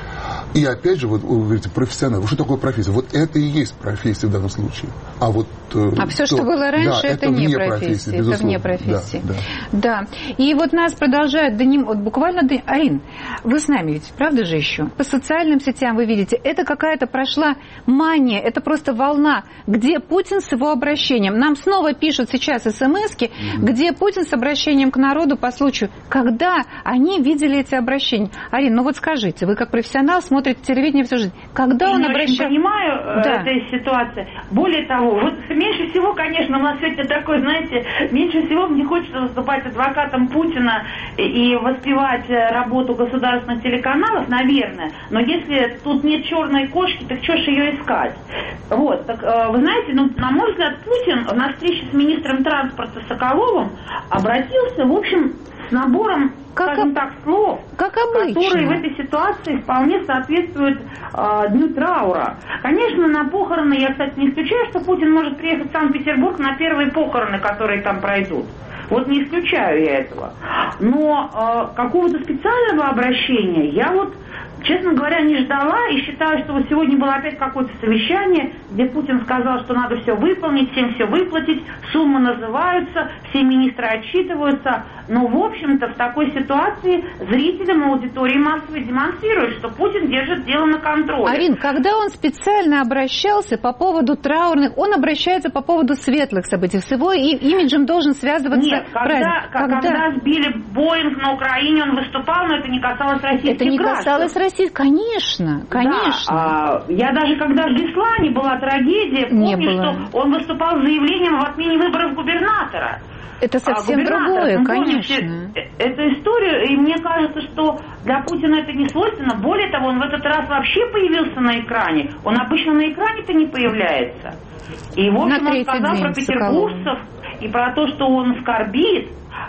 И опять же, вот вы говорите, профессионал. Что такое профессия? Вот это и есть профессия в данном случае. А вот А все, что было раньше, да, это, это не вне профессия. профессии, это вне профессии. Да, да. да. И вот нас продолжают доним... вот буквально до... Арин, вы с нами ведь, правда же еще? По социальным сетям вы видите, это какая-то прошла мания, это просто волна, где Путин с его обращением. Нам снова пишут сейчас смски, mm-hmm. где Путин с обращением к народу по случаю. Когда они видели эти обращения? Арин, ну вот скажите, вы как профессионал смотрите телевидение всю жизнь. Когда я он не обращался... Я понимаю да. этой ситуации. Более того, вот меньше всего, конечно, у нас сегодня такой, знаете, меньше всего мне хочется выступать адвокатом Путина и воспевать работу государственных телеканалов, наверное. Но если тут нет черной кошки, так что ж ее искать? Вот, так, вы знаете, ну, на мой взгляд, Путин на встрече с министром транспорта Соколовым обратился, в общем, с набором, как скажем об... так, слов, как которые в этой ситуации вполне соответствуют э, Дню траура. Конечно, на похороны, я, кстати, не исключаю, что Путин может приехать в Санкт-Петербург на первые похороны, которые там пройдут. Вот не исключаю я этого. Но э, какого-то специального обращения я вот, честно говоря, не ждала и считаю, что вот сегодня было опять какое-то совещание, где Путин сказал, что надо все выполнить, всем все выплатить, суммы называются, все министры отчитываются. Но, в общем-то, в такой ситуации зрителям аудитории массово демонстрируют, что Путин держит дело на контроле. Арин, когда он специально обращался по поводу траурных, он обращается по поводу светлых событий. С его имиджем должен связываться Нет, когда, когда... когда сбили Боинг на Украине, он выступал, но это не касалось российских граждан. Это не граждан. касалось России, конечно, конечно. Да, а, я даже когда в Беслане была трагедия, помню, что он выступал с заявлением об отмене выборов губернатора. Это совсем а, другое, ну, конечно. Помните эту историю, и мне кажется, что для Путина это не свойственно. Более того, он в этот раз вообще появился на экране. Он обычно на экране-то не появляется. И, в общем, он сказал про петербуржцев и про то, что он скорбит.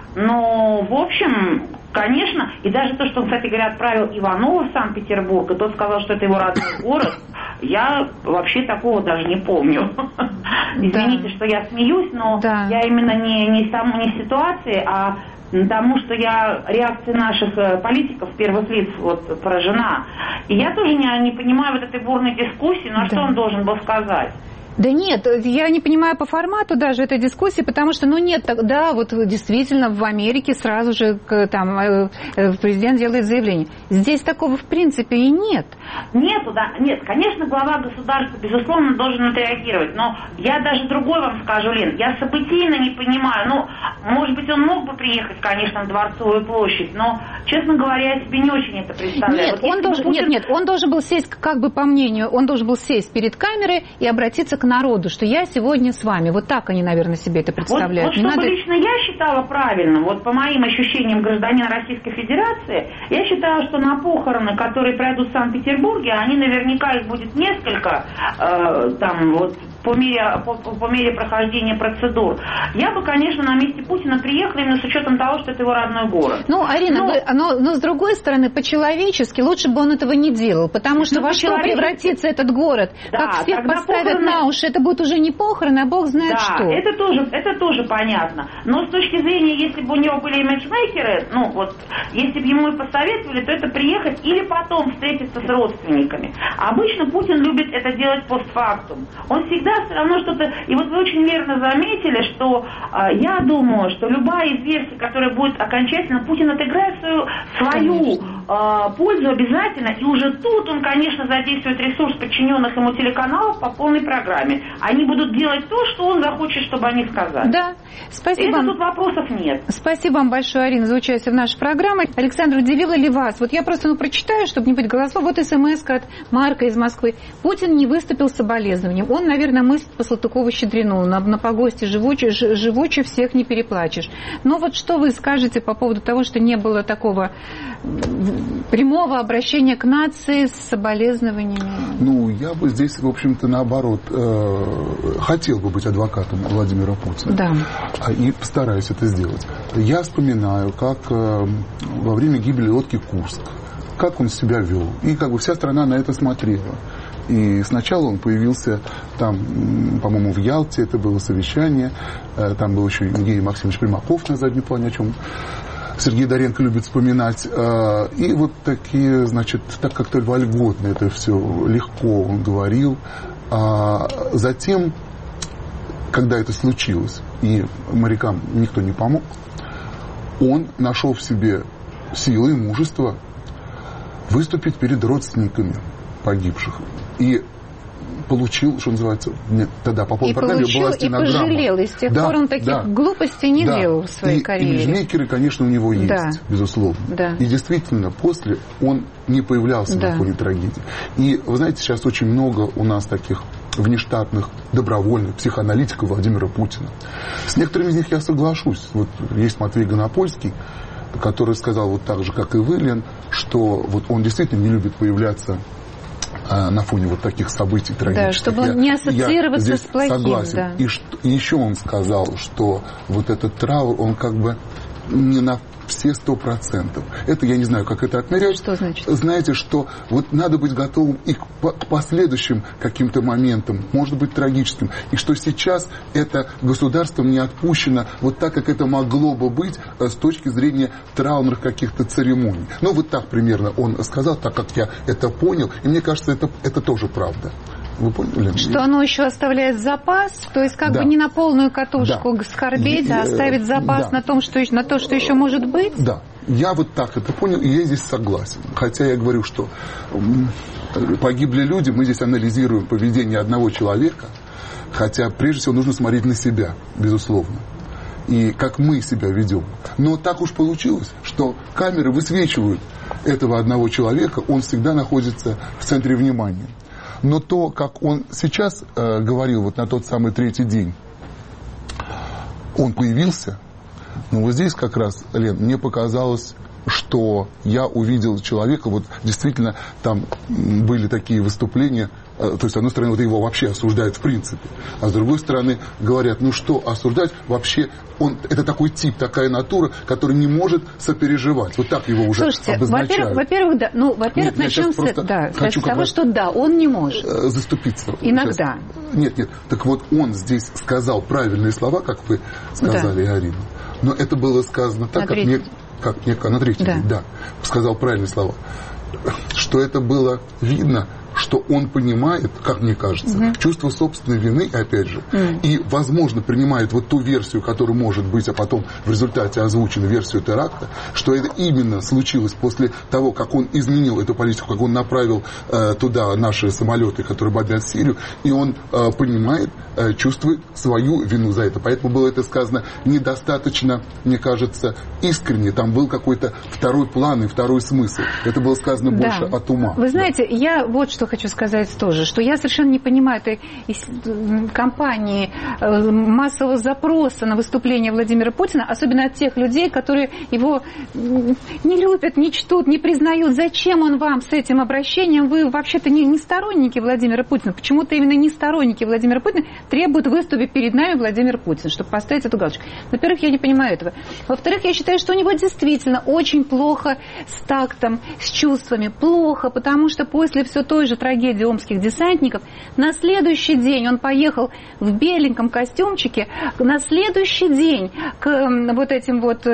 Но, в общем, конечно, и даже то, что он, кстати говоря, отправил Иванова в Санкт-Петербург, и тот сказал, что это его родной город, я вообще такого даже не помню. Извините, что я смеюсь, но я именно не, не, сам, не в ситуации, а потому что я реакции наших политиков, первых лиц, вот, поражена. И я тоже не, не понимаю вот этой бурной дискуссии, ну а что он должен был сказать? Да нет, я не понимаю по формату даже этой дискуссии, потому что, ну нет, да, вот действительно в Америке сразу же там президент делает заявление. Здесь такого в принципе и нет. Нету, да, нет, конечно, глава государства, безусловно, должен отреагировать, но я даже другой вам скажу, Лен, я событийно не понимаю, ну, может быть, он мог бы приехать, конечно, в Дворцовую площадь, но, честно говоря, я себе не очень это представляю. Нет, вот он должен, Путин... нет, нет, он должен был сесть, как бы по мнению, он должен был сесть перед камерой и обратиться к народу, что я сегодня с вами. Вот так они, наверное, себе это представляют. Вот, вот чтобы надо... лично я считала правильным, вот по моим ощущениям гражданина Российской Федерации, я считаю, что на похороны, которые пройдут в Санкт-Петербурге, они наверняка их будет несколько, э, там, вот, по мере, по, по мере прохождения процедур. Я бы, конечно, на месте Путина приехала именно с учетом того, что это его родной город. Ну, Арина, но, вы, но, но с другой стороны, по-человечески лучше бы он этого не делал, потому что во что превратится этот город? Да, как всех поставят похороны... на уши, это будет уже не похороны, а бог знает да, что. это тоже, это тоже понятно. Но с точки зрения, если бы у него были имиджмейкеры, ну вот, если бы ему и посоветовали, то это приехать или потом встретиться с родственниками. Обычно Путин любит это делать постфактум. Он всегда всегда все равно что-то... И вот вы очень верно заметили, что э, я думаю, что любая из версий, которая будет окончательно, Путин отыграет свою, свою э, пользу обязательно, и уже тут он, конечно, задействует ресурс подчиненных ему телеканалов по полной программе. Они будут делать то, что он захочет, чтобы они сказали. Да, спасибо. Это тут вопросов нет. Спасибо вам большое, Арина, за участие в нашей программе. Александр, удивило ли вас? Вот я просто ну, прочитаю, чтобы не быть голословным. Вот смс-ка от Марка из Москвы. Путин не выступил с соболезнованием. Он, наверное, мыслит по Салтыкову-Щедрину. На, на погосте живуче, живуче всех не переплачешь. Но вот что вы скажете по поводу того, что не было такого прямого обращения к нации с соболезнованиями? Ну, я бы здесь, в общем-то, наоборот, э, хотел бы быть адвокатом Владимира Путина. Да. И постараюсь это сделать. Я вспоминаю, как э, во время гибели лодки «Курск», как он себя вел. И как бы вся страна на это смотрела. И сначала он появился там, по-моему, в Ялте, это было совещание. Э, там был еще Евгений Максимович Примаков на заднем плане, о чем Сергей Доренко любит вспоминать. И вот такие, значит, так как-то вольготно это все легко он говорил. Затем, когда это случилось, и морякам никто не помог, он нашел в себе силы и мужество выступить перед родственниками погибших. И получил, что называется, нет, тогда по полной программе была стенограмма. И пожалел, и с тех да, пор он таких да, глупостей не да. делал в своей и, карьере. Имиджмейкеры, конечно, у него есть, да. безусловно. Да. И действительно, после он не появлялся да. на фоне трагедии. И, вы знаете, сейчас очень много у нас таких внештатных, добровольных психоаналитиков Владимира Путина. С некоторыми из них я соглашусь. Вот есть Матвей Гонопольский, который сказал вот так же, как и вы, Лен, что вот он действительно не любит появляться на фоне вот таких событий трагических. Да, чтобы он не ассоциироваться с плохим. Согласен. Да. И, что, и еще он сказал, что вот этот траур, он как бы не на все сто процентов. Это я не знаю, как это отмерять. Что значит? Знаете, что вот надо быть готовым и к, к последующим каким-то моментам, может быть, трагическим. И что сейчас это государством не отпущено вот так, как это могло бы быть с точки зрения траурных каких-то церемоний. Ну, вот так примерно он сказал, так как я это понял. И мне кажется, это, это тоже правда. Вы поняли? Что оно еще оставляет запас, то есть как да. бы не на полную катушку да. скорбеть, а оставить запас да. на, том, что, на то, что еще может быть? Да. Я вот так это понял, и я здесь согласен. Хотя я говорю, что погибли люди, мы здесь анализируем поведение одного человека, хотя прежде всего нужно смотреть на себя, безусловно. И как мы себя ведем. Но так уж получилось, что камеры высвечивают этого одного человека, он всегда находится в центре внимания. Но то, как он сейчас э, говорил, вот на тот самый третий день, он появился, но вот здесь как раз, Лен, мне показалось, что я увидел человека, вот действительно там были такие выступления, э, то есть, с одной стороны, вот его вообще осуждают в принципе, а с другой стороны, говорят, ну что осуждать, вообще, он, это такой тип, такая натура, который не может сопереживать. Вот так его уже Слушайте, обозначают. Во-первых, во-первых, да, ну, во-первых, нет, начнем с да, того, что да, он не может. Заступиться. Иногда. Сейчас. Нет, нет, так вот он здесь сказал правильные слова, как вы сказали, да. Арина, но это было сказано так, как мне... как мне на третий да. день, да, сказал правильные слова, что это было видно, что он понимает, как мне кажется, угу. чувство собственной вины, опять же, угу. и, возможно, принимает вот ту версию, которая может быть, а потом в результате озвучена версию теракта, что это именно случилось после того, как он изменил эту политику, как он направил э, туда наши самолеты, которые бомбят Сирию, и он э, понимает, э, чувствует свою вину за это. Поэтому было это сказано недостаточно, мне кажется, искренне. Там был какой-то второй план и второй смысл. Это было сказано да. больше от ума. Вы знаете, да. я вот что хочу сказать тоже, что я совершенно не понимаю этой кампании массового запроса на выступление Владимира Путина, особенно от тех людей, которые его не любят, не чтут, не признают. Зачем он вам с этим обращением? Вы вообще-то не, не сторонники Владимира Путина. Почему-то именно не сторонники Владимира Путина требуют выступить перед нами Владимир Путин, чтобы поставить эту галочку. Во-первых, я не понимаю этого. Во-вторых, я считаю, что у него действительно очень плохо с тактом, с чувствами. Плохо, потому что после все той же трагедию омских десантников, на следующий день он поехал в беленьком костюмчике, на следующий день к вот этим вот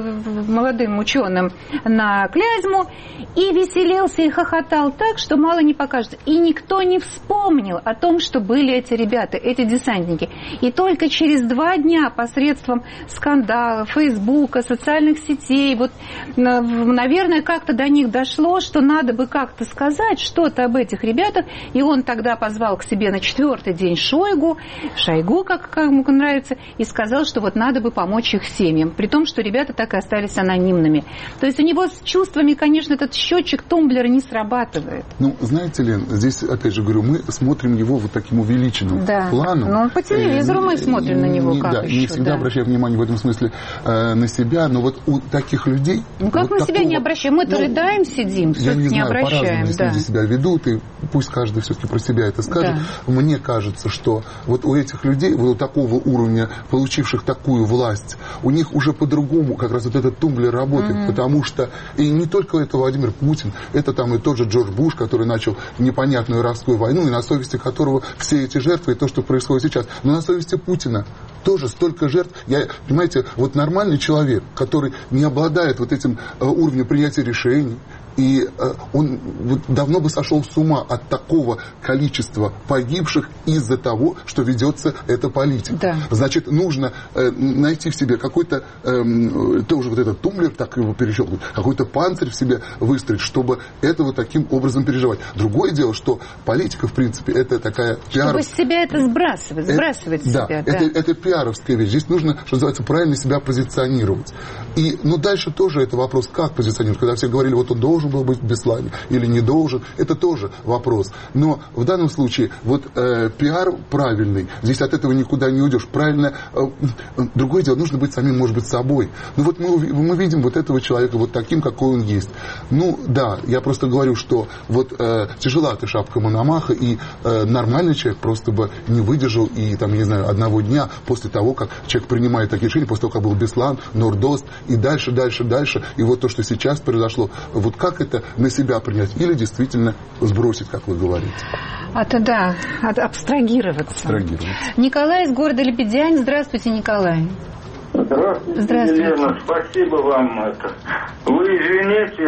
молодым ученым на Клязьму и веселился и хохотал так, что мало не покажется. И никто не вспомнил о том, что были эти ребята, эти десантники. И только через два дня посредством скандала, Фейсбука, социальных сетей, вот, наверное, как-то до них дошло, что надо бы как-то сказать что-то об этих ребятах. И он тогда позвал к себе на четвертый день Шойгу, Шойгу, как кому нравится, и сказал, что вот надо бы помочь их семьям, при том, что ребята так и остались анонимными. То есть у него с чувствами, конечно, этот счетчик тумблера не срабатывает. Ну, знаете, Лен, здесь, опять же говорю, мы смотрим его вот таким увеличенным да. планом. Ну, по телевизору мы смотрим на него не, как да, еще. Не всегда да. обращаем внимание в этом смысле э, на себя, но вот у таких людей... Ну, как вот мы такого, себя не обращаем? Мы-то ну, рыдаем, сидим, я не, не знаю, обращаем. Да. Люди себя ведут, и пусть каждый все-таки про себя это скажет. Да. Мне кажется, что вот у этих людей, вот у такого уровня, получивших такую власть, у них уже по-другому как раз вот этот тумблер работает, mm-hmm. потому что и не только это Владимир Путин, это там и тот же Джордж Буш, который начал непонятную иракскую войну, и на совести которого все эти жертвы и то, что происходит сейчас. Но на совести Путина тоже столько жертв. Я, понимаете, вот нормальный человек, который не обладает вот этим э, уровнем принятия решений, и э, он вот, давно бы сошел с ума от такого количества погибших из-за того, что ведется эта политика. Да. Значит, нужно э, найти в себе какой-то, э, тоже вот этот тумблер, так его перещелкнуть, какой-то панцирь в себе выстроить, чтобы этого таким образом переживать. Другое дело, что политика, в принципе, это такая пиаровская... Чтобы себя это сбрасывать, сбрасывать это, себя. Да, да. Это, это пиаровская вещь. Здесь нужно, что называется, правильно себя позиционировать. И, ну, дальше тоже это вопрос, как позиционировать. Когда все говорили, вот он должен был быть в Беслане или не должен, это тоже вопрос. Но в данном случае вот э, пиар правильный, здесь от этого никуда не уйдешь. Правильно, э, другое дело, нужно быть самим, может быть, собой. Ну вот мы, мы видим вот этого человека вот таким, какой он есть. Ну да, я просто говорю, что вот э, тяжела ты шапка Мономаха, и э, нормальный человек просто бы не выдержал и там, не знаю, одного дня после того, как человек принимает такие решения, после того, как был Беслан, Нордост и дальше, дальше, дальше. И вот то, что сейчас произошло, вот как это на себя принять или действительно сбросить, как вы говорите? А то да, от, абстрагироваться. абстрагироваться. Николай из города Лебедянь. Здравствуйте, Николай. Здравствуйте, Здравствуйте. Елена, спасибо вам. Это. Вы извините,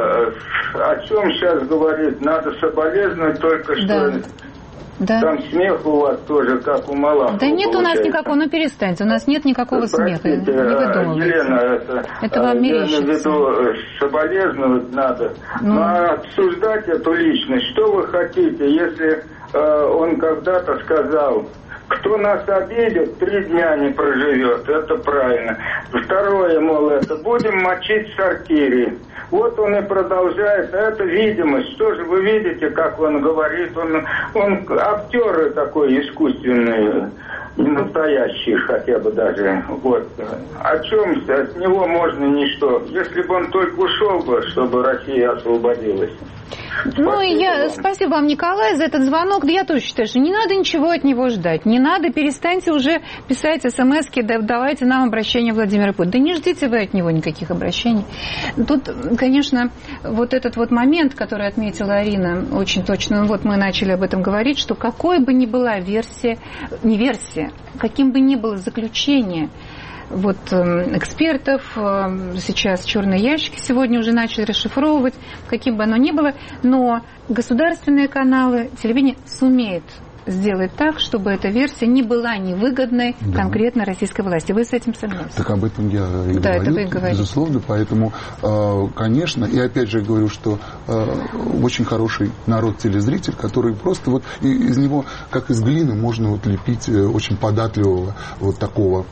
о чем сейчас говорить? Надо соболезновать только да. что... Да. Там смех у вас тоже, как у Малахова. Да нет получается. У нас никакого, ну перестаньте, у нас нет никакого Простите, смеха. Не выдумывайте. Елена, это, это вам мерещится. Я имею в виду, соболезновать надо. Ну. Но обсуждать эту личность, что вы хотите, если э, он когда-то сказал, кто нас обидит, три дня не проживет, это правильно. Второе, мол, это будем мочить в сортире. Вот он и продолжает, а это видимость. Что же вы видите, как он говорит, он, он актер такой искусственный, не настоящий хотя бы даже. Вот. О чем от него можно ничто. Если бы он только ушел бы, чтобы Россия освободилась. Ну, спасибо я, вам. Спасибо вам, Николай, за этот звонок. Да я тоже считаю, что не надо ничего от него ждать. Не надо, перестаньте уже писать смс-ки, да, давайте нам обращение Владимира Путина. Да не ждите вы от него никаких обращений. Тут, конечно, вот этот вот момент, который отметила Арина, очень точно, вот мы начали об этом говорить, что какой бы ни была версия, не версия, каким бы ни было заключение, вот экспертов, сейчас черные ящики сегодня уже начали расшифровывать, каким бы оно ни было, но государственные каналы, телевидение сумеет сделать так, чтобы эта версия не была невыгодной да. конкретно российской власти. Вы с этим согласны? Так об этом я и да, говорю, это вы и говорите. Безусловно, поэтому, конечно, и опять же говорю, что очень хороший народ-телезритель, который просто вот из него, как из глины, можно вот лепить очень податливого, вот такого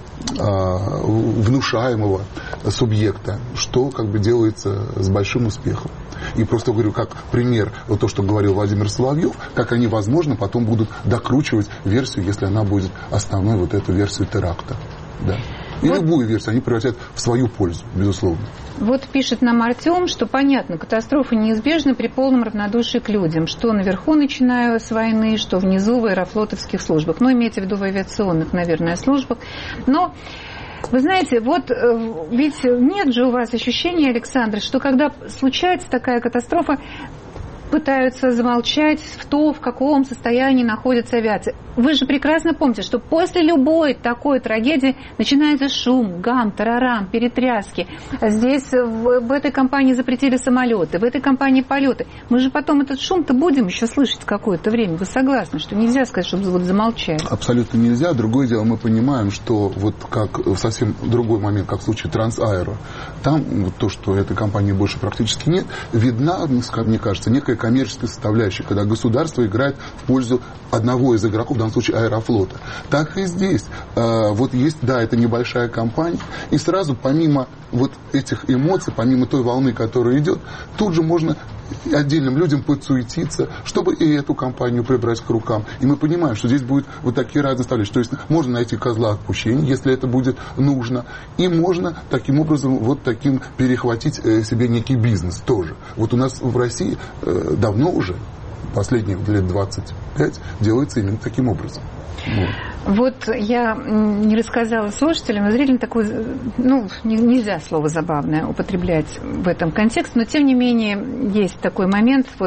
внушаемого субъекта, что как бы делается с большим успехом. И просто говорю, как пример, вот то, что говорил Владимир Соловьев, как они, возможно, потом будут докручивать версию, если она будет основной, вот эту версию теракта. Да. И вот. Любую версию они превратят в свою пользу, безусловно. Вот пишет нам Артем, что понятно, катастрофы неизбежны при полном равнодушии к людям, что наверху, начиная с войны, что внизу в аэрофлотовских службах. Ну, имеется в виду в авиационных, наверное, службах. Но вы знаете, вот ведь нет же у вас ощущения, Александр, что когда случается такая катастрофа, пытаются замолчать в то, в каком состоянии находится авиация. Вы же прекрасно помните, что после любой такой трагедии начинается шум, гам, тарарам, перетряски. Здесь в, в этой компании запретили самолеты, в этой компании полеты. Мы же потом этот шум-то будем еще слышать какое-то время. Вы согласны, что нельзя сказать, чтобы вот замолчали? Абсолютно нельзя. Другое дело, мы понимаем, что вот как в совсем другой момент, как в случае Трансаэро, там вот то, что этой компании больше практически нет, видна, мне кажется, некая коммерческая составляющая, когда государство играет в пользу одного из игроков, в данном случае Аэрофлота. Так и здесь. Вот есть, да, это небольшая компания, и сразу помимо вот этих эмоций, помимо той волны, которая идет, тут же можно отдельным людям подсуетиться, чтобы и эту компанию прибрать к рукам. И мы понимаем, что здесь будет вот такие разные составляющие. То есть можно найти козла отпущения, если это будет нужно, и можно таким образом вот таким перехватить себе некий бизнес тоже. Вот у нас в России давно уже, последние лет двадцать пять, делается именно таким образом. Вот. Вот я не рассказала слушателям, но зрителям такое, ну, нельзя слово «забавное» употреблять в этом контексте, но тем не менее есть такой момент, вот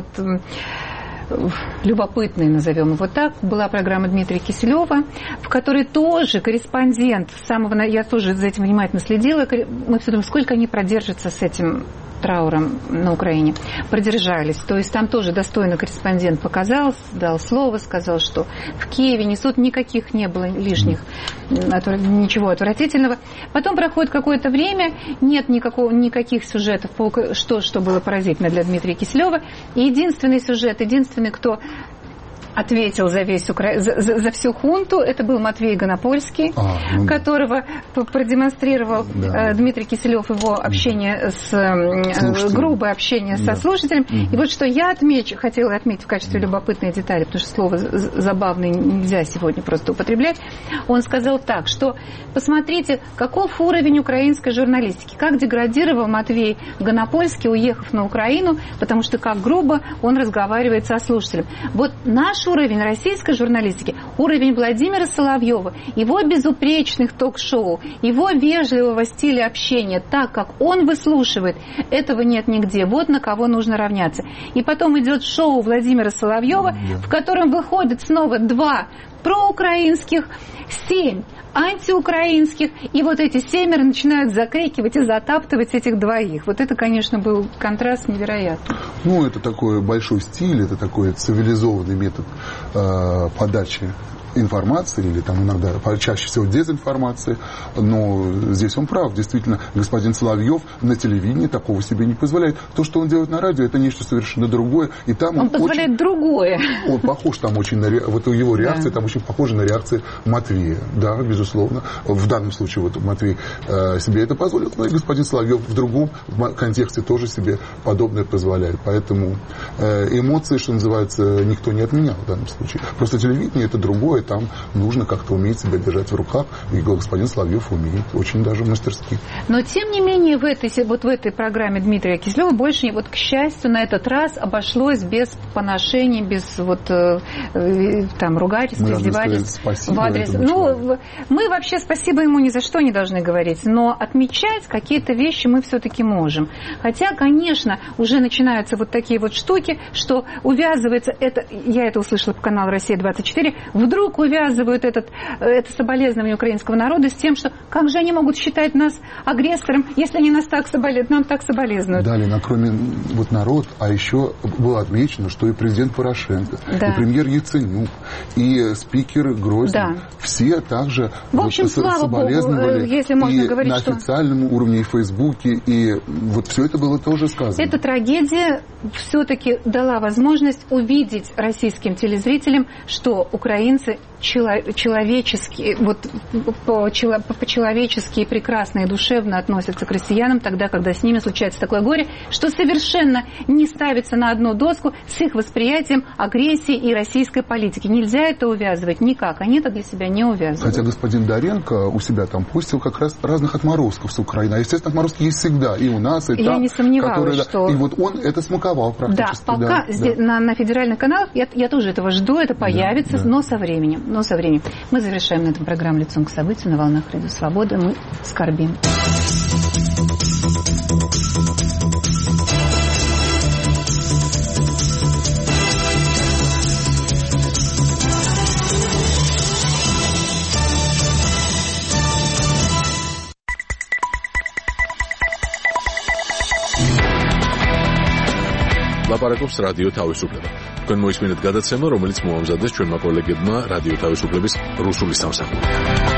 любопытный, назовем его так, была программа Дмитрия Киселева, в которой тоже корреспондент с самого, я тоже за этим внимательно следила, мы все думаем, сколько они продержатся с этим трауром на Украине, продержались. То есть там тоже достойно корреспондент показал, дал слово, сказал, что в Киеве несут, никаких не было лишних, ничего отвратительного. Потом проходит какое-то время, нет никакого, никаких сюжетов, что, что было поразительно для Дмитрия Киселева. И единственный сюжет, единственный, кто ответил за, весь Укра... за, за, за всю хунту, это был Матвей Гонопольский, а, ну... которого продемонстрировал да. Дмитрий Киселев, его общение с грубое общение да. со слушателем. Угу. И вот что я отмечу, хотела отметить в качестве любопытной детали, потому что слово «забавный» нельзя сегодня просто употреблять. Он сказал так, что посмотрите, каков уровень украинской журналистики, как деградировал Матвей Гонопольский, уехав на Украину, потому что как грубо он разговаривает со слушателем. Вот наш уровень российской журналистики, уровень Владимира Соловьева, его безупречных ток-шоу, его вежливого стиля общения, так как он выслушивает, этого нет нигде. Вот на кого нужно равняться. И потом идет шоу Владимира Соловьева, yeah. в котором выходит снова два проукраинских, семь антиукраинских, и вот эти семеро начинают закрикивать и затаптывать этих двоих. Вот это, конечно, был контраст невероятный. Ну, это такой большой стиль, это такой цивилизованный метод э, подачи информации, или там иногда чаще всего дезинформации, но здесь он прав. Действительно, господин Соловьев на телевидении такого себе не позволяет. То, что он делает на радио, это нечто совершенно другое. И там он, он позволяет очень, другое. Он похож там очень на... Вот его реакция да. там очень похожа на реакции Матвея. Да, безусловно. В данном случае вот Матвей э, себе это позволил, но и господин Соловьев в другом контексте тоже себе подобное позволяет. Поэтому э, эмоции, что называется, никто не отменял в данном случае. Просто телевидение это другое. Там нужно как-то уметь себя держать в руках, и господин Соловьев умеет очень даже мастерски. Но, тем не менее, в этой, вот в этой программе Дмитрия Киселева больше, вот, к счастью, на этот раз обошлось без поношений, без вот, э, там, ругательств, издевательств в адрес. Ну, мы вообще спасибо ему ни за что не должны говорить, но отмечать какие-то вещи мы все-таки можем. Хотя, конечно, уже начинаются вот такие вот штуки, что увязывается это, я это услышала по каналу «Россия двадцать четыре», вдруг увязывают этот, это соболезнование украинского народа с тем, что как же они могут считать нас агрессором, если они нас так соболезнуют, нам так соболезнуют. Да, Лена, кроме вот народ, а еще было отмечено, что и президент Порошенко, да. и премьер Яценюк, и спикер Гройсман, да. все также в общем, вот, слава соболезновали, Богу, если можно и говорить, на что... официальном уровне, и в Фейсбуке, и вот все это было тоже сказано. Эта трагедия все-таки дала возможность увидеть российским телезрителям, что украинцы человеческие, вот по-человечески прекрасно и душевно относятся к россиянам тогда, когда с ними случается такое горе, что совершенно не ставится на одну доску с их восприятием агрессии и российской политики. Нельзя это увязывать никак. Они это для себя не увязывают. Хотя господин Доренко у себя там постил как раз разных отморозков с Украины. А, естественно, отморозки есть всегда. И у нас, и там. Я не сомневалась, которые, что... И вот он это смаковал практически. Да, пока да, здесь, да. На, на федеральных каналах, я, я тоже этого жду, это появится, да, да. но со временем. Но со временем. Мы завершаем на этом программу «Лицом к событию» на волнах Радио Свобода. Мы скорбим. ლაპარაკობს რადიო თავისუფლება. თქვენ მოისმინეთ გადაცემა, რომელიც მოამზადეს ჩვენმა კოლეგებმა რადიო თავისუფლების რუსული სამსახური.